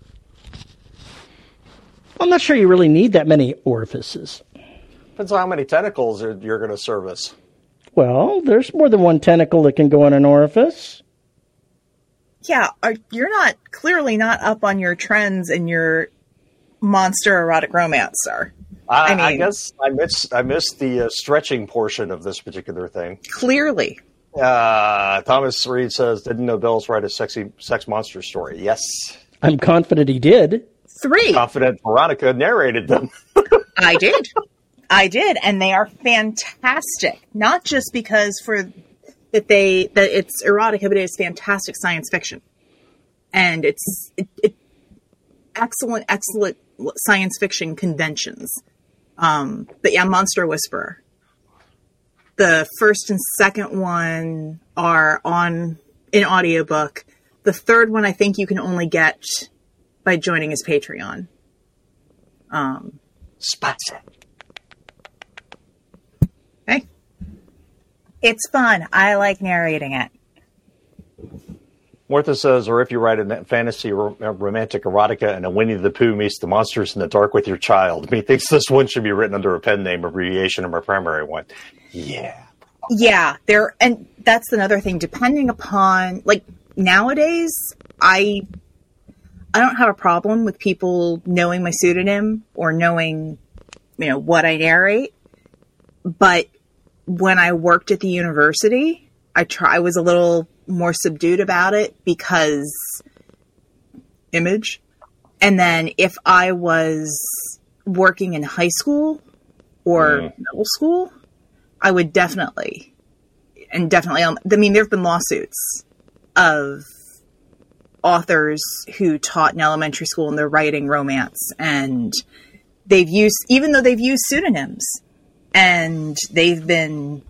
Speaker 1: I'm not sure you really need that many orifices.
Speaker 2: Depends on how many tentacles you're going to service.
Speaker 1: Well, there's more than one tentacle that can go in an orifice.
Speaker 3: Yeah, are, you're not, clearly not up on your trends in your monster erotic romance, sir.
Speaker 2: I,
Speaker 3: I mean,
Speaker 2: I guess I missed, I missed the uh, stretching portion of this particular thing.
Speaker 3: Clearly.
Speaker 2: Uh, Thomas Reed says, didn't Nobels write a sexy sex monster story? Yes.
Speaker 1: I'm confident he did.
Speaker 3: Three.
Speaker 2: Confident Veronica narrated them.
Speaker 3: I did. I did, and they are fantastic. Not just because for that they that it's erotica, but it's fantastic science fiction, and it's it, it, excellent, excellent science fiction conventions. Um, but yeah, Monster Whisperer. The first and second one are on an audiobook. The third one, I think you can only get by joining his Patreon. Um,
Speaker 2: Sponsor.
Speaker 3: Hey. It's fun. I like narrating it.
Speaker 2: Martha says, or if you write a fantasy ro- romantic erotica and a Winnie the Pooh meets the monsters in the dark with your child, methinks this one should be written under a pen name abbreviation of my primary one. Yeah.
Speaker 3: Yeah, there, and that's another thing. Depending upon, like, nowadays, I I don't have a problem with people knowing my pseudonym or knowing, you know, what I narrate. But when I worked at the university, I try I was a little more subdued about it because image. And then if I was working in high school or mm. middle school, I would definitely, and definitely, I mean, there have been lawsuits of authors who taught in elementary school and they're writing romance, and they've used, even though they've used pseudonyms, and they've been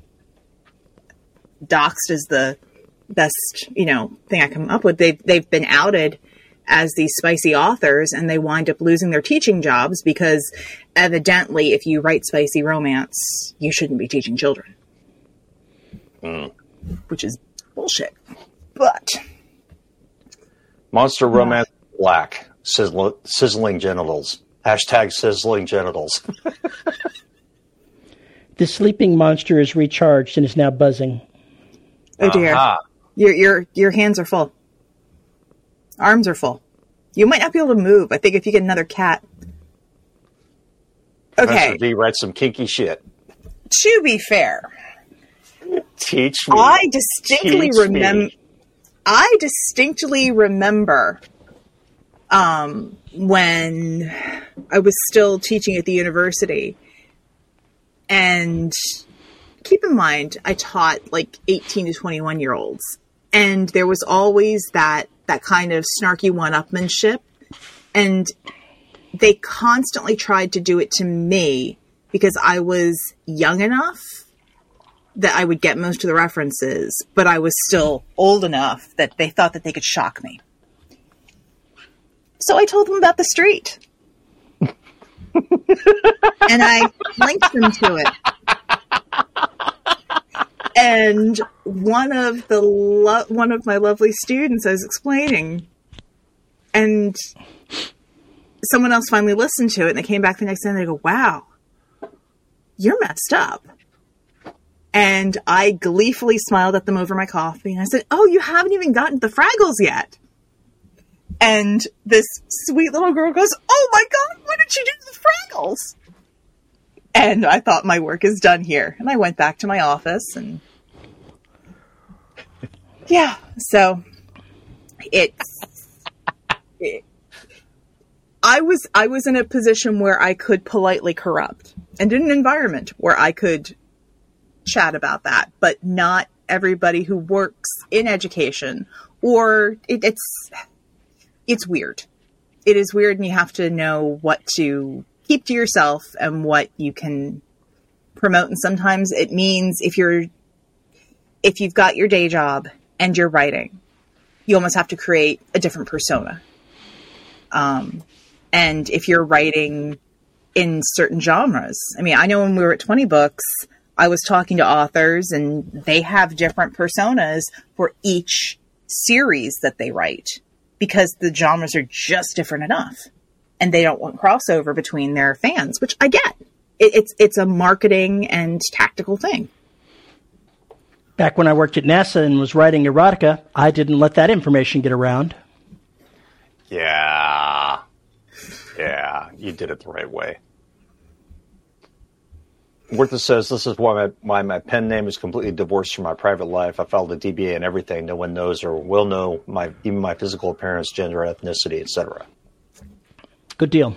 Speaker 3: doxed as the best, you know, thing I come up with, they've, they've been outed as these spicy authors, and they wind up losing their teaching jobs because evidently if you write spicy romance, you shouldn't be teaching children.
Speaker 2: Mm.
Speaker 3: Which is bullshit. But
Speaker 2: Monster Romance Black, sizzle, sizzling genitals. Hashtag sizzling genitals.
Speaker 1: The sleeping monster is recharged and is now buzzing.
Speaker 3: Oh dear. Uh-huh. Your your your hands are full. Arms are full. You might not be able to move. I think if you get another cat. Okay.
Speaker 2: Professor D writes some kinky shit.
Speaker 3: To be fair,
Speaker 2: teach me.
Speaker 3: I distinctly remember.
Speaker 2: Me.
Speaker 3: I distinctly remember um, when I was still teaching at the university, and keep in mind, I taught like eighteen to twenty-one year olds, and there was always that that kind of snarky one-upmanship, and they constantly tried to do it to me because I was young enough that I would get most of the references, but I was still old enough that they thought that they could shock me. So I told them about the street. And I linked them to it. And one of the lo- one of my lovely students I was explaining, and someone else finally listened to it, and they came back the next day and they go, "Wow, you're messed up." And I gleefully smiled at them over my coffee, and I said, "Oh, you haven't even gotten to the Fraggles yet." And this sweet little girl goes, "Oh my God, what did you do to the Fraggles?" And I thought, my work is done here. And I went back to my office, and yeah, so it's, it, I was, I was in a position where I could politely corrupt, and in an environment where I could chat about that, but not everybody who works in education, or it, it's, it's weird. It is weird, and you have to know what to keep to yourself and what you can promote. And sometimes it means if you're, if you've got your day job and you're writing, you almost have to create a different persona. Um, and if you're writing in certain genres, I mean, I know when we were at twenty books, I was talking to authors and they have different personas for each series that they write because the genres are just different enough. And they don't want crossover between their fans, which I get. It, it's it's a marketing and tactical thing.
Speaker 1: Back when I worked at NASA and was writing erotica, I didn't let that information get around.
Speaker 2: Yeah. Yeah, you did it the right way. Wertha says, this is why my, why my pen name is completely divorced from my private life. I filed a D B A and everything. No one knows or will know my even my physical appearance, gender, ethnicity, et cetera.
Speaker 1: Good deal.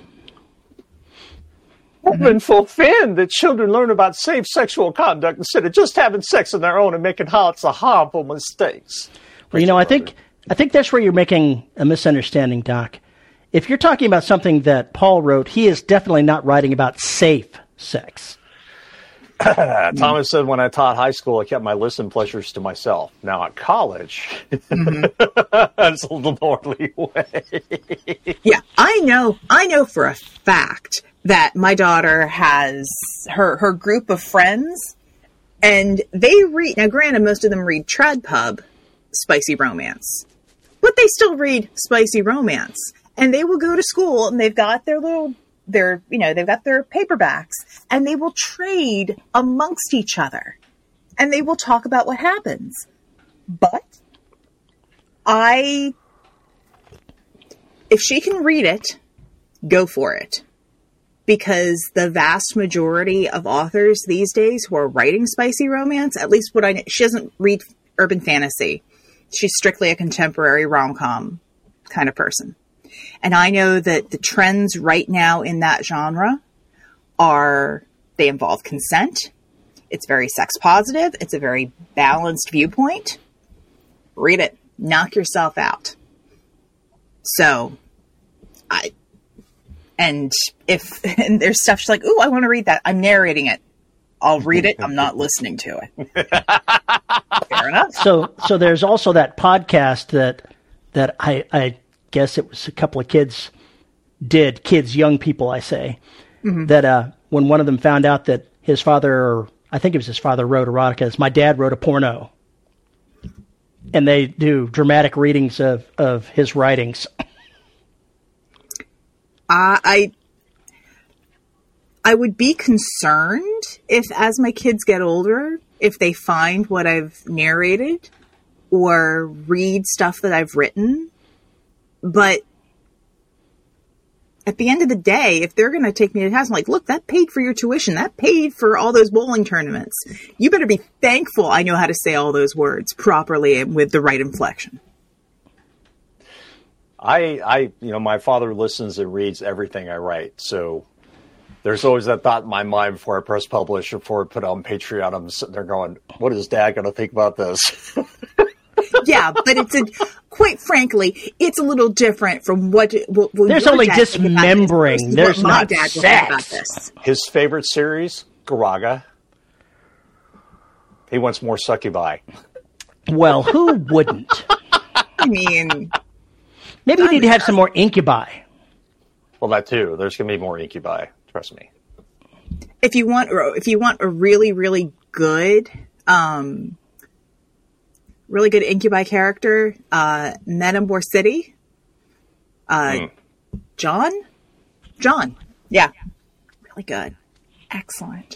Speaker 2: Women fulfilled that children learn about safe sexual conduct instead of just having sex on their own and making lots of harmful mistakes.
Speaker 1: Well, you know, I think I think that's where you're making a misunderstanding, Doc. If you're talking about something that Paul wrote, he is definitely not writing about safe sex.
Speaker 2: Thomas said, when I taught high school, I kept my listen pleasures to myself. Now at college, mm-hmm. It's a little more leeway.
Speaker 3: Yeah, I know. I know for a fact that my daughter has her, her group of friends, and they read, now granted, most of them read Trad Pub spicy romance, but they still read spicy romance. And they will go to school and they've got their little Their, you know, they've got their paperbacks and they will trade amongst each other and they will talk about what happens. But I, if she can read it, go for it. Because the vast majority of authors these days who are writing spicy romance, at least what I know, she doesn't read urban fantasy. She's strictly a contemporary rom-com kind of person. And I know that the trends right now in that genre are, they involve consent. It's very sex positive. It's a very balanced viewpoint. Read it. Knock yourself out. So, I, and if and there's stuff she's like, ooh, I want to read that. I'm narrating it. I'll read it. I'm not listening to it. Fair enough.
Speaker 1: So, so there's also that podcast that, that I, I, guess it was a couple of kids did, kids, young people, I say, mm-hmm. that uh, when one of them found out that his father, or I think it was his father, wrote erotica, my dad wrote a porno. And they do dramatic readings of, of his writings.
Speaker 3: Uh, I I would be concerned if, as my kids get older, if they find what I've narrated or read stuff that I've written. But at the end of the day, if they're going to take me to task, I'm like, look, that paid for your tuition. That paid for all those bowling tournaments. You better be thankful I know how to say all those words properly and with the right inflection.
Speaker 2: I, I, you know, my father listens and reads everything I write. So there's always that thought in my mind before I press publish or before I put it on Patreon. I'm sitting there going, what is Dad going to think about this?
Speaker 3: Yeah, but it's a, quite frankly, it's a little different from what, what, what
Speaker 1: there's only dismembering. There's not dad sex. About this.
Speaker 2: His favorite series, Garaga. He wants more succubi.
Speaker 1: Well, who wouldn't?
Speaker 3: I mean,
Speaker 1: maybe you need to have some more incubi.
Speaker 2: Well, that too. There's going to be more incubi. Trust me.
Speaker 3: If you want, if you want a really, really good, um, really good incubi character, uh, Metamor City, uh, mm. John, John, yeah, really good, excellent.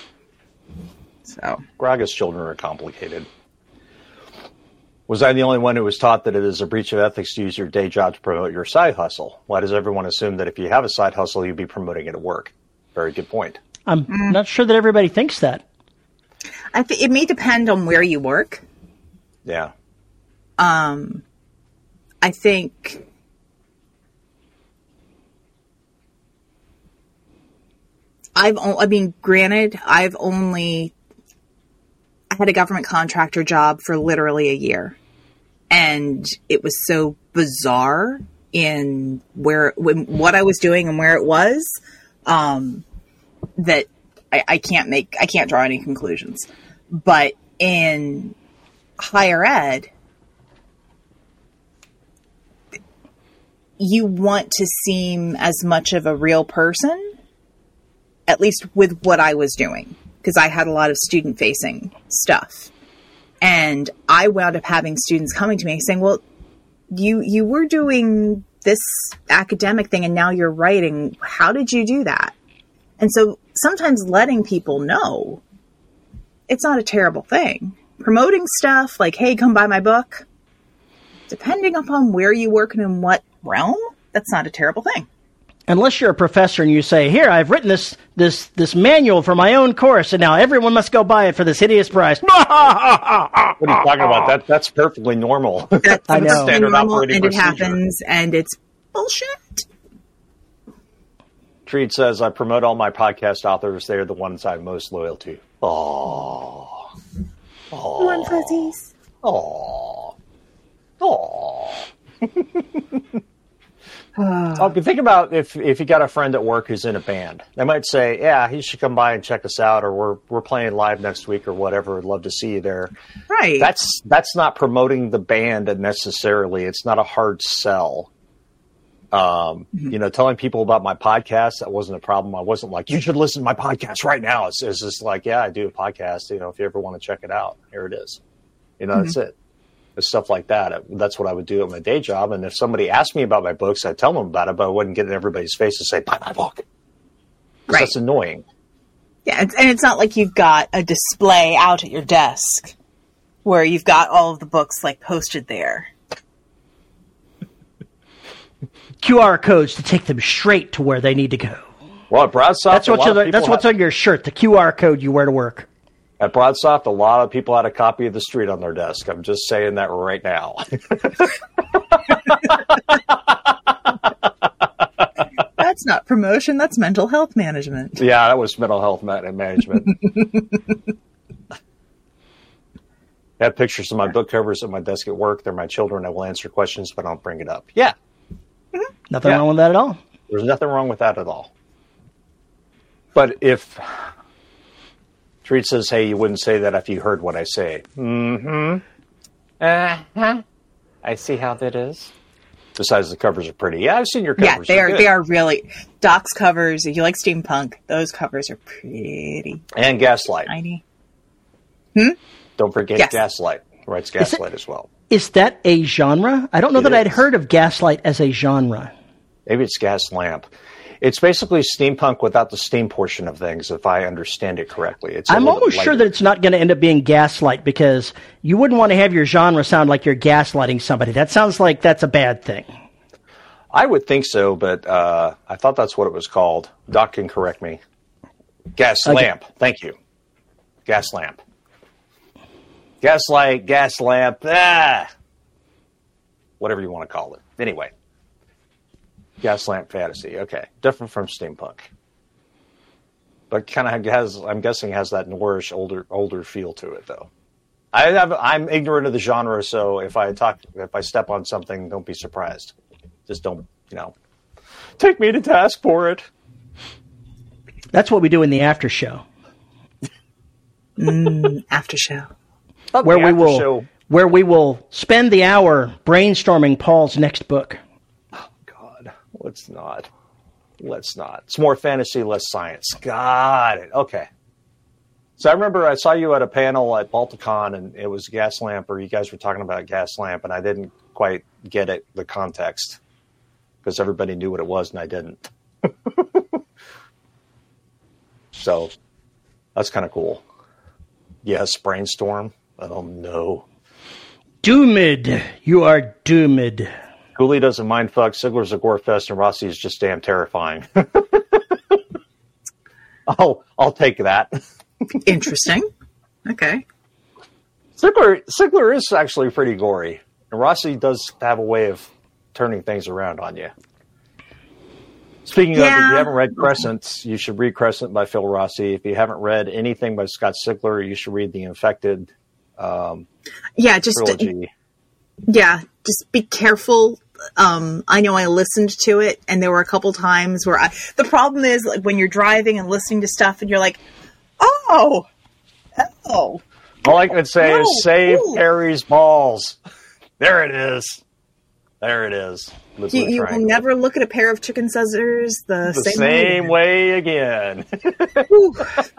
Speaker 3: So,
Speaker 2: Graga's children are complicated. Was I the only one who was taught that it is a breach of ethics to use your day job to promote your side hustle? Why does everyone assume that if you have a side hustle, you'd be promoting it at work? Very good point.
Speaker 1: I'm mm. not sure that everybody thinks that.
Speaker 3: I think it may depend on where you work.
Speaker 2: Yeah.
Speaker 3: Um, I think I've, o- I mean, granted, I've only, I had a government contractor job for literally a year. And it was so bizarre in where, when, what I was doing and where it was, um, that I, I can't make, I can't draw any conclusions. But in higher ed, you want to seem as much of a real person, at least with what I was doing, because I had a lot of student-facing stuff. And I wound up having students coming to me saying, well, you you were doing this academic thing and now you're writing. How did you do that? And so sometimes letting people know it's not a terrible thing. Promoting stuff like, hey, come buy my book, depending upon where you work and in what realm, that's not a terrible thing.
Speaker 1: Unless you're a professor and you say, here, I've written this this this manual for my own course, and now everyone must go buy it for this hideous price.
Speaker 2: What are you talking about? That That's perfectly normal.
Speaker 3: That's
Speaker 1: I know.
Speaker 3: standard normal, and it happens, and it's bullshit.
Speaker 2: Treat says, I promote all my podcast authors. They're the ones I'm most loyal to. Oh. Oh.
Speaker 3: Warm fuzzies.
Speaker 2: Oh. Oh. So if you think about if if you got a friend at work who's in a band, they might say, yeah, he should come by and check us out, or we're we're playing live next week or whatever. I'd love to see you there.
Speaker 3: Right.
Speaker 2: That's that's not promoting the band necessarily. It's not a hard sell. Um, mm-hmm. You know, telling people about my podcast, that wasn't a problem. I wasn't like, you should listen to my podcast right now. It's, it's just like, yeah, I do a podcast. You know, if you ever want to check it out, here it is. You know, mm-hmm. that's it. Stuff like that. That's what I would do at my day job. And if somebody asked me about my books, I'd tell them about it, but I wouldn't get in everybody's face and say, buy my book.
Speaker 3: Right.
Speaker 2: That's annoying.
Speaker 3: Yeah, and it's not like you've got a display out at your desk where you've got all of the books like posted there.
Speaker 1: Q R codes to take them straight to where they need to go.
Speaker 2: Well, at Broadsoft,
Speaker 1: that's what's, on, that's what's have, on your shirt, the Q R code you wear to work.
Speaker 2: At Broadsoft, a lot of people had a copy of The Street on their desk. I'm just saying that right now.
Speaker 3: That's not promotion. That's mental health management.
Speaker 2: Yeah, that was mental health management. I have pictures of my book covers at my desk at work. They're my children. I will answer questions, but I don't bring it up. Yeah.
Speaker 1: Mm-hmm. Nothing yeah. wrong with that at all.
Speaker 2: There's nothing wrong with that at all. But if... Treat says, hey, you wouldn't say that if you heard what I say. Mm-hmm. Uh-huh. I see how that is. Besides, the covers are pretty. Yeah, I've seen your
Speaker 3: Yeah,
Speaker 2: covers.
Speaker 3: they
Speaker 2: They're
Speaker 3: are.
Speaker 2: good.
Speaker 3: They are really Doc's covers. If you like steampunk, those covers are pretty
Speaker 2: And Gaslight.
Speaker 3: tiny.
Speaker 2: Don't forget
Speaker 3: Yes.
Speaker 2: Gaslight. Writes Gaslight as well.
Speaker 1: Is that a genre? I don't know
Speaker 2: It
Speaker 1: that I'd
Speaker 2: is.
Speaker 1: heard of Gaslight as a genre.
Speaker 2: Maybe it's Gas Lamp. It's basically steampunk without the steam portion of things, if I understand it correctly. It's a
Speaker 1: I'm
Speaker 2: little bit
Speaker 1: almost sure
Speaker 2: lighter.
Speaker 1: that it's not going to end up being Gaslight, because you wouldn't want to have your genre sound like you're gaslighting somebody. That sounds like that's a bad thing.
Speaker 2: I would think so, but uh, I thought that's what it was called. Doc can correct me. Gas
Speaker 1: Okay.
Speaker 2: Lamp. Thank you. Gas Lamp. Gaslight, Gas Lamp. Ah! Whatever you want to call it. Anyway. Gas Lamp Fantasy. Okay. Different from steampunk. But kind of has, I'm guessing, has that noirish, older older feel to it, though. I have, I'm ignorant of the genre, so if I talk, if I step on something, don't be surprised. Just don't, you know, take me to task for it.
Speaker 1: That's what we do in the after show,
Speaker 3: After show.
Speaker 2: Not
Speaker 1: where
Speaker 2: the
Speaker 1: we
Speaker 2: after
Speaker 1: will
Speaker 2: show.
Speaker 1: where we will spend the hour brainstorming Paul's next book.
Speaker 2: God, let's not. Let's not. It's more fantasy, less science. Got it. Okay. So I remember I saw you at a panel at Balticon, and it was Gas Lamp, or you guys were talking about Gas Lamp, and I didn't quite get it, the context, because everybody knew what it was, and I didn't. So that's kind of cool. Yes, Brainstorm. Oh, no.
Speaker 1: Doomed, you are doomed.
Speaker 2: Cooley doesn't mind fuck. Sigler's a gore fest, and Rossi is just damn terrifying. oh, I'll take that.
Speaker 3: Interesting. Okay.
Speaker 2: Sigler, Sigler is actually pretty gory, and Rossi does have a way of turning things around on you. Speaking of, if
Speaker 3: Yeah.
Speaker 2: you haven't read Crescent, you should read Crescent by Phil Rossi. If you haven't read anything by Scott Sigler, you should read The Infected um,
Speaker 3: Yeah, just
Speaker 2: trilogy.
Speaker 3: yeah, just be careful. Um, I know I listened to it, and there were a couple times where I. The problem is, like, when you're driving and listening to stuff, and you're like, "Oh, oh."
Speaker 2: All I can say
Speaker 3: No,
Speaker 2: is save
Speaker 3: ooh.
Speaker 2: Harry's balls. There it is. There it is. Lives
Speaker 3: You,
Speaker 2: with a
Speaker 3: you will
Speaker 2: triangle.
Speaker 3: never look at a pair of chicken scissors the,
Speaker 2: the
Speaker 3: same,
Speaker 2: same
Speaker 3: way.
Speaker 2: way again.
Speaker 3: Whew.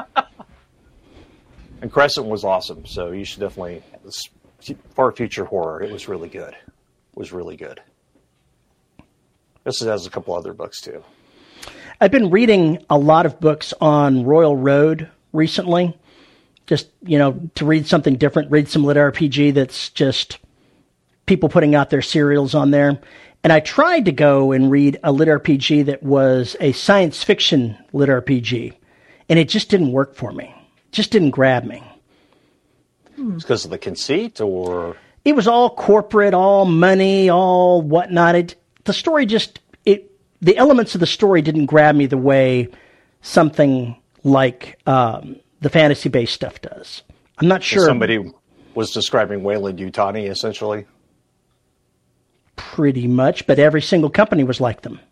Speaker 2: And Crescent was awesome, so you should definitely, for future horror, it was really good. It was really good. This has a couple other books, too.
Speaker 1: I've been reading a lot of books on Royal Road recently. Just, you know, to read something different, read some lit R P G that's just people putting out their serials on there. And I tried to go and read a lit R P G that was a science fiction lit R P G, and it just didn't work for me. Just didn't grab me.
Speaker 2: It's because of the conceit, or
Speaker 1: It was all corporate, all money, all whatnot. It, the story just, it, the elements of the story didn't grab me the way something like um, the fantasy-based stuff does. I'm not sure.
Speaker 2: somebody was describing Wayland Yutani, essentially.
Speaker 1: Pretty much, but every single company was like them.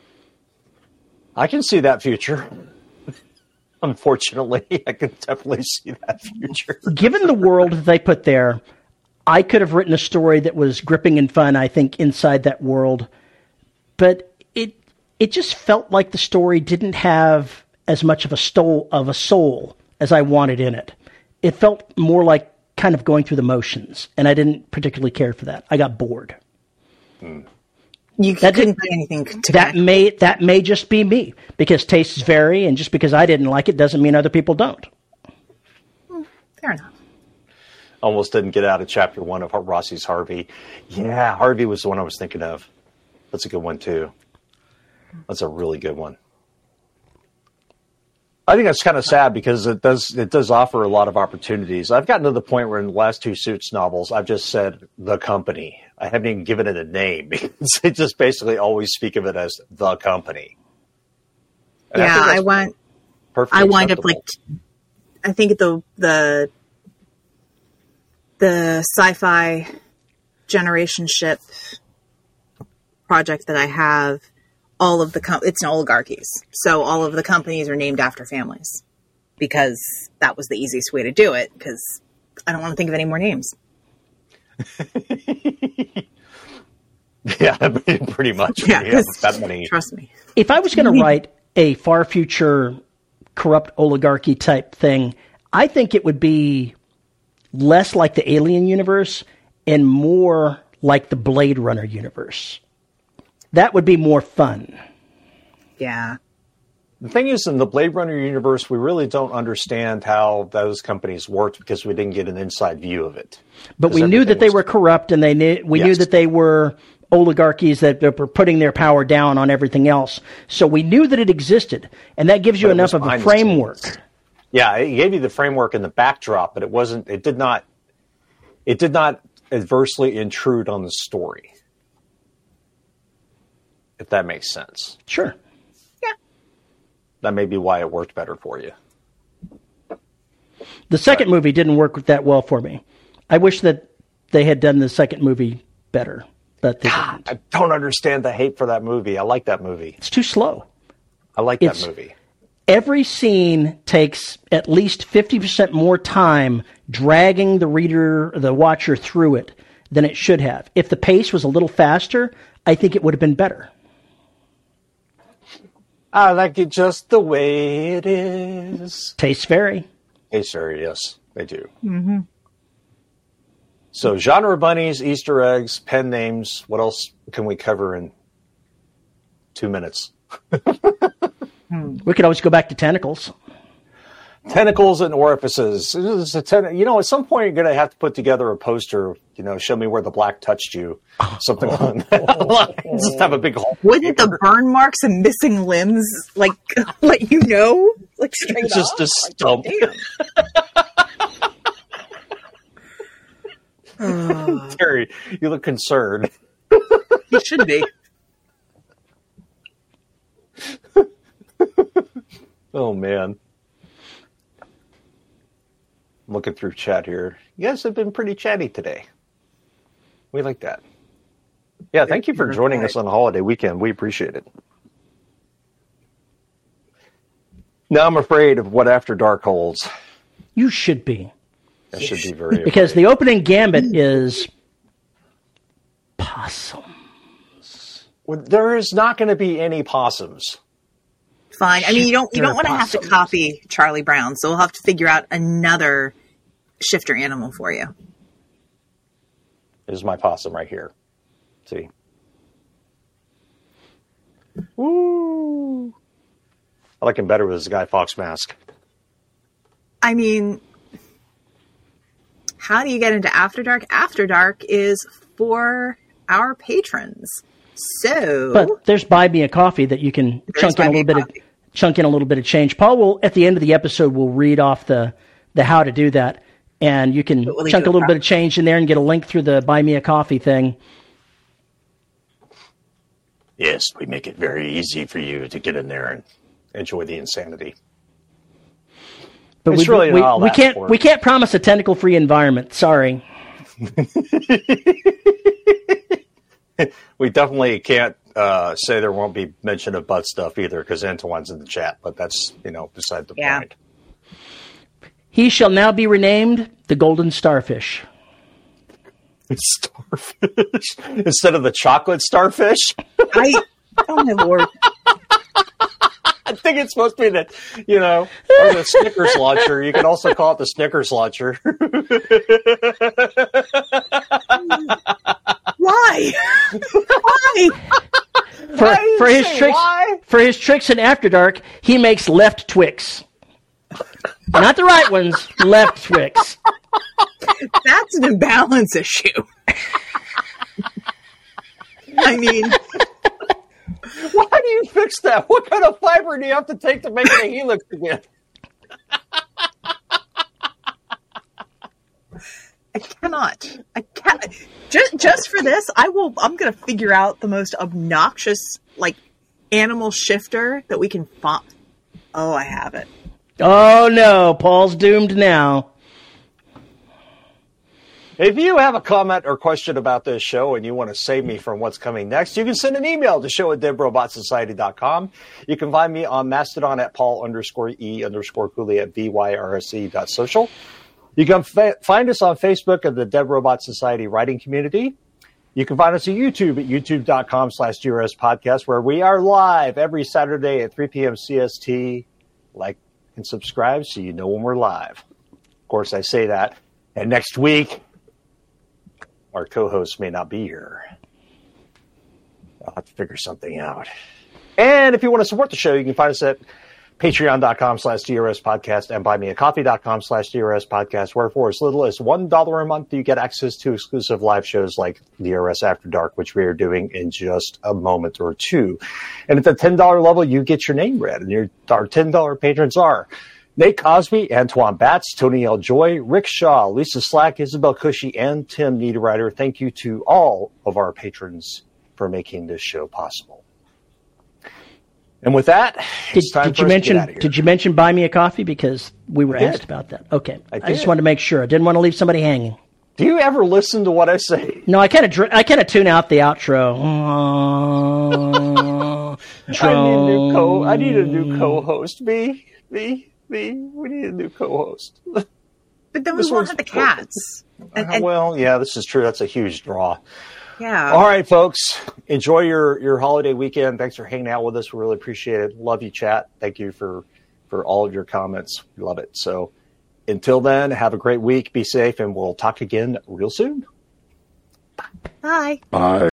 Speaker 2: I can see that future. Unfortunately, I can definitely see that future.
Speaker 1: Given the world that they put there, I could have written a story that was gripping and fun, I think, inside that world. But it it just felt like the story didn't have as much of a soul of a soul as I wanted in it. It felt more like kind of going through the motions, and I didn't particularly care for that. I got bored.
Speaker 3: You
Speaker 1: That
Speaker 3: couldn't
Speaker 1: did-
Speaker 3: do anything to
Speaker 1: That
Speaker 3: connect.
Speaker 1: may that may just be me, because tastes vary, and just because I didn't like it doesn't mean other people don't.
Speaker 3: Fair enough.
Speaker 2: Almost didn't get out of chapter one of Rossi's Harvey. Yeah, Harvey was the one I was thinking of. That's a good one, too. That's a really good one. I think that's kind of sad because it does it does offer a lot of opportunities. I've gotten to the point where in the last two Suits novels, I've just said the company. I haven't even given it a name because they just basically always speak of it as the company. And
Speaker 3: Yeah,
Speaker 2: think
Speaker 3: I
Speaker 2: that's
Speaker 3: went.
Speaker 2: perfectly
Speaker 3: I wind up
Speaker 2: acceptable.
Speaker 3: like, I think the the the sci-fi generation ship project that I have, all of the com- it's an oligarchies, so all of the companies are named after families because that was the easiest way to do it. Because I don't want to think of any more names.
Speaker 2: Yeah, pretty much.
Speaker 3: Yeah,
Speaker 2: We have that many.
Speaker 3: Trust me.
Speaker 1: If I was going to write a far future corrupt oligarchy type thing, I think it would be less like the Alien universe and more like the Blade Runner universe. That would be more fun.
Speaker 3: Yeah.
Speaker 2: The thing is, in the Blade Runner universe, we really don't understand how those companies worked because we didn't get an inside view of it.
Speaker 1: But we knew that they were corrupt, and they knew, we knew
Speaker 2: Yes.
Speaker 1: that they were oligarchies that were putting their power down on everything else. So we knew that it existed, and that gives you
Speaker 2: But it
Speaker 1: enough
Speaker 2: was
Speaker 1: of a
Speaker 2: behind the
Speaker 1: framework.
Speaker 2: scenes. Yeah, it gave you the framework and the backdrop, but it wasn't. It did not. It did not adversely intrude on the story. If that makes sense.
Speaker 1: Sure.
Speaker 2: That may be why it worked better for you.
Speaker 1: The second movie didn't work that well for me. I wish that they had done the second movie better, but they didn't.
Speaker 2: I don't understand the hate for that movie. I like that movie.
Speaker 1: It's too slow.
Speaker 2: I like
Speaker 1: It's-
Speaker 2: that movie.
Speaker 1: Every scene takes at least fifty percent more time dragging the reader, the watcher through it than it should have. If the pace was a little faster, I think it would have been better.
Speaker 2: I like it just the way it is.
Speaker 1: Tastes vary.
Speaker 2: Hey, sir, yes, they do. Mm-hmm. So, genre bunnies, Easter eggs, pen names. What else can we cover in two minutes?
Speaker 1: We could always go back to tentacles.
Speaker 2: Tentacles and orifices. This is a ten- you know, at some point you're going to have to put together a poster, you know, show me where the black touched you. Something on that line. Just have a big hole.
Speaker 3: Wouldn't the burn marks and missing limbs like let you know? Like straight
Speaker 2: It's just
Speaker 3: off?
Speaker 2: a stump.
Speaker 3: Damn.
Speaker 2: Terry, you look concerned.
Speaker 3: You should be.
Speaker 2: Oh, man. I'm looking through chat here. You guys have been pretty chatty today. We like that. Yeah, thank you for joining us on the holiday weekend. We appreciate it. Now I'm afraid of what After Dark holds.
Speaker 1: You should be.
Speaker 2: That should be very
Speaker 1: Because
Speaker 2: afraid.
Speaker 1: the opening gambit is possum.
Speaker 2: Well, there is not going to be any possums.
Speaker 3: Fine. I mean, you don't you
Speaker 1: They're
Speaker 3: don't want to have to
Speaker 1: possums.
Speaker 3: copy Charlie Brown, so we'll have to figure out another shifter animal for you.
Speaker 2: This is my possum right here. See? Woo! I like him better with his Guy Fawkes mask.
Speaker 3: I mean, how do you get into After Dark? After Dark is for our patrons. So,
Speaker 1: But there's buy me a coffee that you can
Speaker 3: There's
Speaker 1: chunk in
Speaker 3: Buy
Speaker 1: a
Speaker 3: Me
Speaker 1: little
Speaker 3: a
Speaker 1: bit of
Speaker 3: Coffee.
Speaker 1: chunk in a little bit of change. Paul will at the end of the episode will read off the the how to do that, and you can
Speaker 3: Will he
Speaker 1: chunk
Speaker 3: do
Speaker 1: a little
Speaker 3: it
Speaker 1: bit of change in there and get a link through the buy me a coffee thing.
Speaker 2: Yes, we make it very easy for you to get in there and enjoy the insanity.
Speaker 1: But
Speaker 2: It's
Speaker 1: we,
Speaker 2: really
Speaker 1: we,
Speaker 2: not all
Speaker 1: we
Speaker 2: that
Speaker 1: can't
Speaker 2: for it.
Speaker 1: we can't promise a tentacle free environment. Sorry.
Speaker 2: We definitely can't uh, say there won't be mention of butt stuff either because Antoine's in the chat, but that's, you know, beside the
Speaker 3: Yeah.
Speaker 2: point.
Speaker 1: He shall now be renamed the Golden Starfish.
Speaker 2: Starfish. Instead of the chocolate starfish?
Speaker 3: I, oh my lord.
Speaker 2: I think it's supposed to be that, you know, or the Snickers launcher. You can also call it the Snickers launcher.
Speaker 3: Why? Why?
Speaker 1: For,
Speaker 2: Why do you
Speaker 1: for his
Speaker 2: say
Speaker 1: tricks,
Speaker 2: why?
Speaker 1: for his tricks in After Dark, he makes left Twix. Not the right ones, left Twix.
Speaker 3: That's an imbalance issue. I mean,
Speaker 2: Why do you fix that? What kind of fiber do you have to take to make it a helix again?
Speaker 3: I cannot. I can't. Just, just for this, I will. I'm going to figure out the most obnoxious, like, animal shifter that we can find. Oh, I have it.
Speaker 1: Oh no, Paul's doomed now.
Speaker 2: If you have a comment or question about this show and you want to save me from what's coming next, you can send an email to show at dead robot society dot com. You can find me on Mastodon at Paul underscore E underscore Cooley at B Y R S E dot social. You can fa- find us on Facebook at the Dead Robot Society writing community. You can find us at YouTube at youtube.com slash DRS podcast, where we are live every Saturday at three p.m. C S T. Like and subscribe so you know when we're live. Of course, I say that. And next week, our co-host may not be here. I'll have to figure something out. And if you want to support the show, you can find us at patreon.com slash DRS podcast and buymeacoffee.com slash DRS podcast, where for as little as one dollar a month, you get access to exclusive live shows like D R S After Dark, which we are doing in just a moment or two. And at the ten dollar level, you get your name read. And your, our ten dollar patrons are Nate Cosby, Antoine Batts, Tony L. Joy, Rick Shaw, Lisa Slack, Isabel Cushy, and Tim Niederreiter. Thank you to all of our patrons for making this show possible. And with that,
Speaker 1: did,
Speaker 2: it's time
Speaker 1: did
Speaker 2: for
Speaker 1: you
Speaker 2: us
Speaker 1: mention?
Speaker 2: to get out of here.
Speaker 1: Did you mention buy me a coffee? Because we were
Speaker 2: I did.
Speaker 1: asked about that. Okay,
Speaker 2: I,
Speaker 1: I just
Speaker 2: did.
Speaker 1: wanted to make sure. I didn't want to leave somebody hanging.
Speaker 2: Do you ever listen to what I say?
Speaker 1: No, I kind of dr- I kind of tune out the outro. Uh,
Speaker 2: I need a new co. I need a new co-host. Me, me, me. We need a new co-host.
Speaker 3: But then we
Speaker 2: This
Speaker 3: won't
Speaker 2: one's
Speaker 3: have the cats. And, and,
Speaker 2: well, yeah, this is true. That's a huge draw.
Speaker 3: yeah.
Speaker 2: All right, folks. Enjoy your, your holiday weekend. Thanks for hanging out with us. We really appreciate it. Love you, chat. Thank you for, for all of your comments. We love it. So until then, have a great week. Be safe, and we'll talk again real soon.
Speaker 3: Bye.
Speaker 4: Bye.